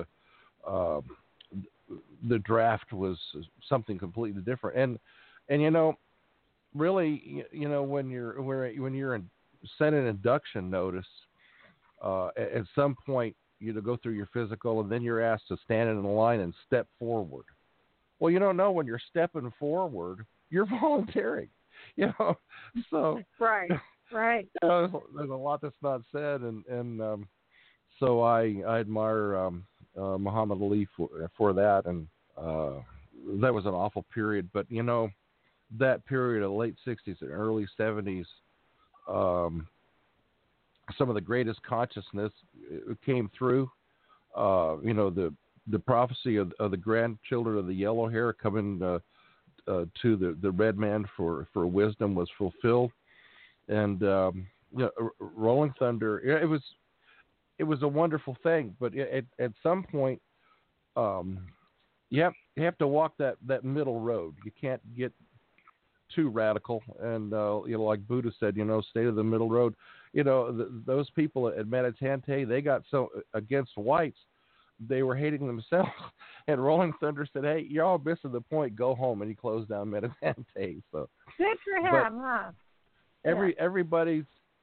the draft was something completely different, and really, when you're sent an induction notice, at some point go through your physical, and then you're asked to stand in the line and step forward. Well, you don't know when you're stepping forward, you're volunteering, so right. There's a lot that's not said, and so I admire Muhammad Ali for that, and that was an awful period. But that period of late 60s and early 70s, some of the greatest consciousness came through. The prophecy of the grandchildren of the yellow hair coming to the red man for wisdom was fulfilled, and Rolling Thunder. It was a wonderful thing, but at some point, you have to walk that middle road. You can't get too radical, and like Buddha said, stay to the middle road. Those people at Metatante, they got so against whites, they were hating themselves. And Rolling Thunder said, "Hey, you're all missing the point. Go home," and he closed down Metatante. So good for him, huh? Everybody's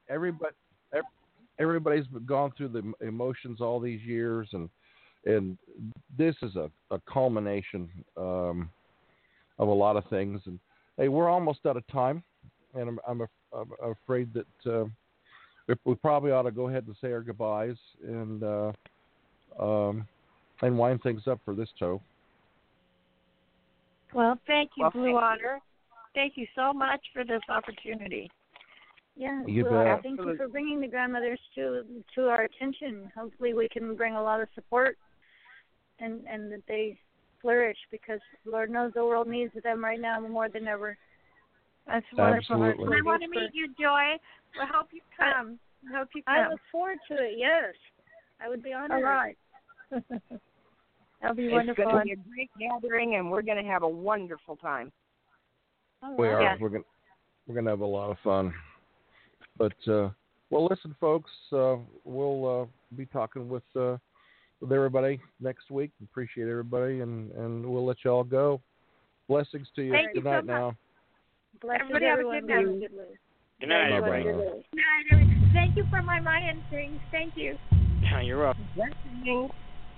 gone through the emotions all these years, and this is a culmination of a lot of things. And hey, we're almost out of time, and I'm afraid that we probably ought to go ahead and say our goodbyes and wind things up for this show. Well, thank you, Blue Otter. Thank you so much for this opportunity. Yeah, well, thank you for bringing the grandmothers to our attention. Hopefully we can bring a lot of support and that they flourish, because Lord knows the world needs them right now more than ever. That's wonderful. Absolutely. I want to meet you, Joy. I hope you come. I look forward to it, yes. I would be honored. All right. That'll be wonderful. It's going to be a great gathering, and we're going to have a wonderful time. We are. Yes. We're going to have a lot of fun. But well, listen, folks. We'll be talking with everybody next week. Appreciate everybody, and we'll let you all go. Blessings to you. Thank Good you night so now. Blessings, Everybody have a everyone. good night. Good night, Bye-bye. Good night. Thank you for my Mayan things. Thank you. You're welcome. Blessings.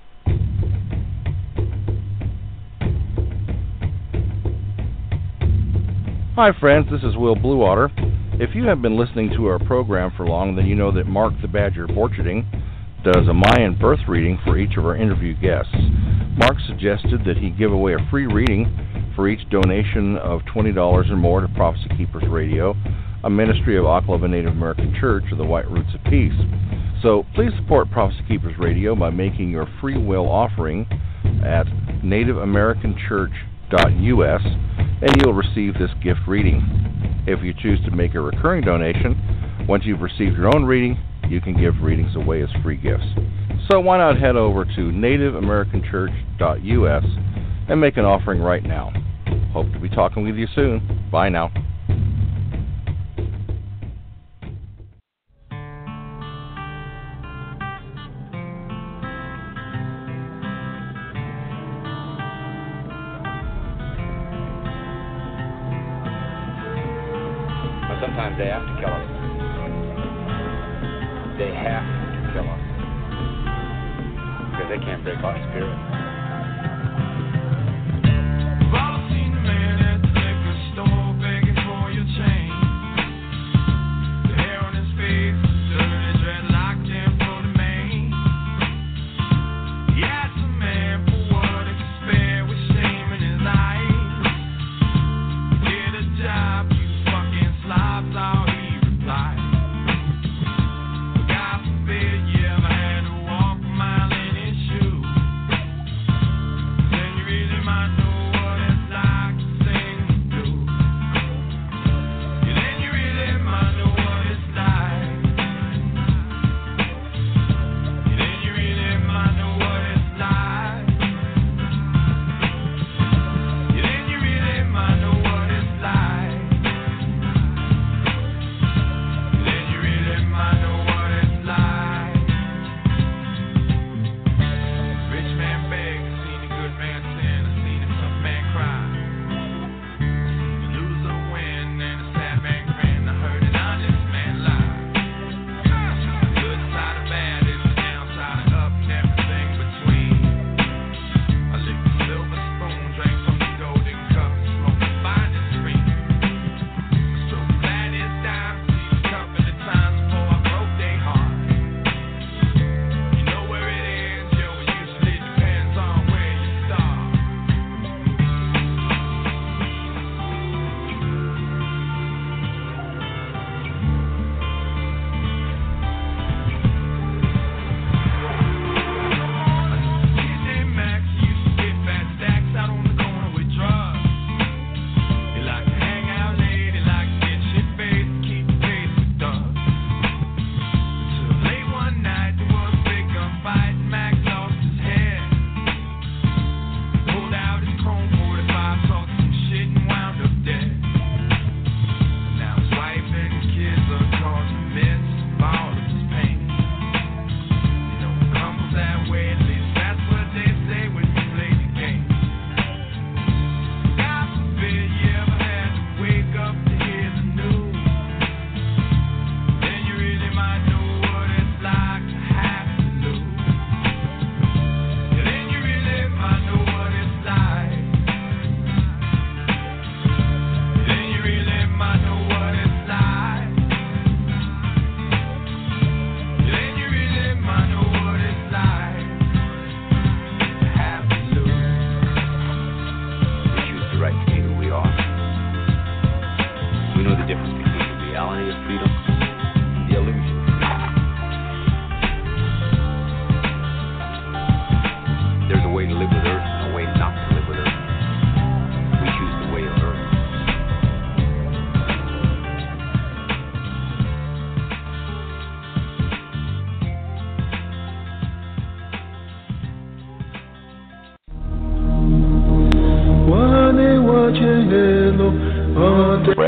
Hi, friends. This is Will Bluewater. If you have been listening to our program for long, then you know that Mark the Badger Borcherding does a Mayan birth reading for each of our interview guests. Mark suggested that he give away a free reading for each donation of $20 or more to Prophecy Keepers Radio, a ministry of Oklahoma Native American Church of the White Roots of Peace. So please support Prophecy Keepers Radio by making your free will offering at nativeamericanchurch.us, and you'll receive this gift reading. If you choose to make a recurring donation, once you've received your own reading, you can give readings away as free gifts. So why not head over to nativeamericanchurch.us and make an offering right now. Hope to be talking with you soon. Bye now. Sometimes they have to kill us. They have to kill us. Because they can't break our spirit.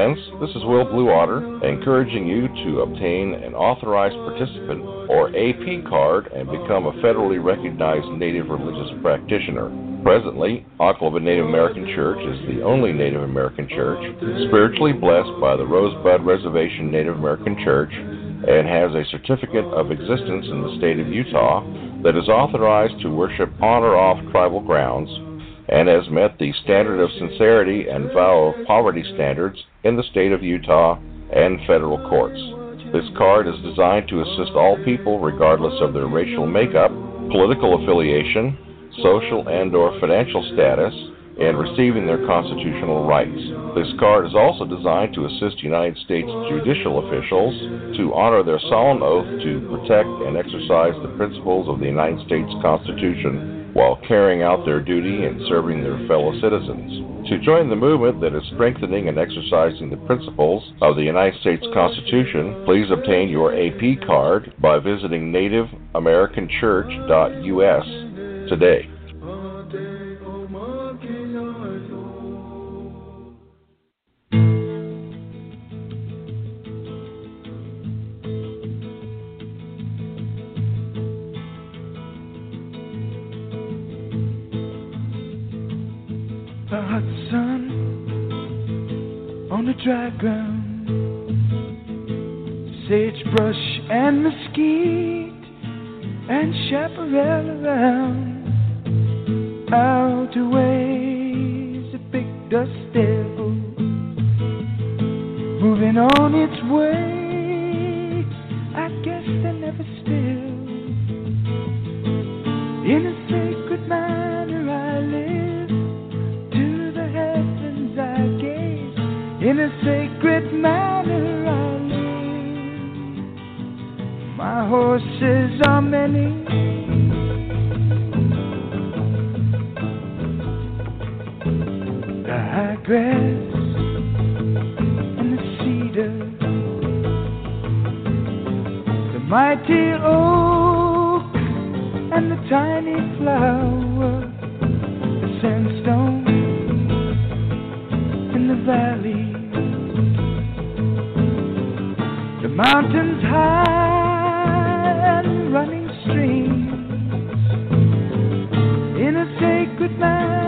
friends, this is Will Bluewater, encouraging you to obtain an authorized participant or AP card and become a federally recognized Native religious practitioner. Presently, Oklahoma Native American Church is the only Native American church spiritually blessed by the Rosebud Reservation Native American Church and has a certificate of existence in the state of Utah that is authorized to worship on or off tribal grounds and has met the standard of sincerity and vow of poverty standards in the state of Utah and federal courts. This card is designed to assist all people regardless of their racial makeup, political affiliation, social and/or financial status, and receiving their constitutional rights. This card is also designed to assist United States judicial officials to honor their solemn oath to protect and exercise the principles of the United States Constitution while carrying out their duty and serving their fellow citizens. To join the movement that is strengthening and exercising the principles of the United States Constitution, please obtain your AP card by visiting nativeamericanchurch.us today. The hot sun on the dry ground, sagebrush and mesquite and chaparral around. Out away, the big dust devil moving on its way. I guess they're never still. In a sacred manner I live, to the heavens I gaze. In a sacred manner I live. My horses are many, the high grass and the cedar, the mighty oak and the tiny flower, the sandstone in the valley, the mountains high and running streams. In a sacred man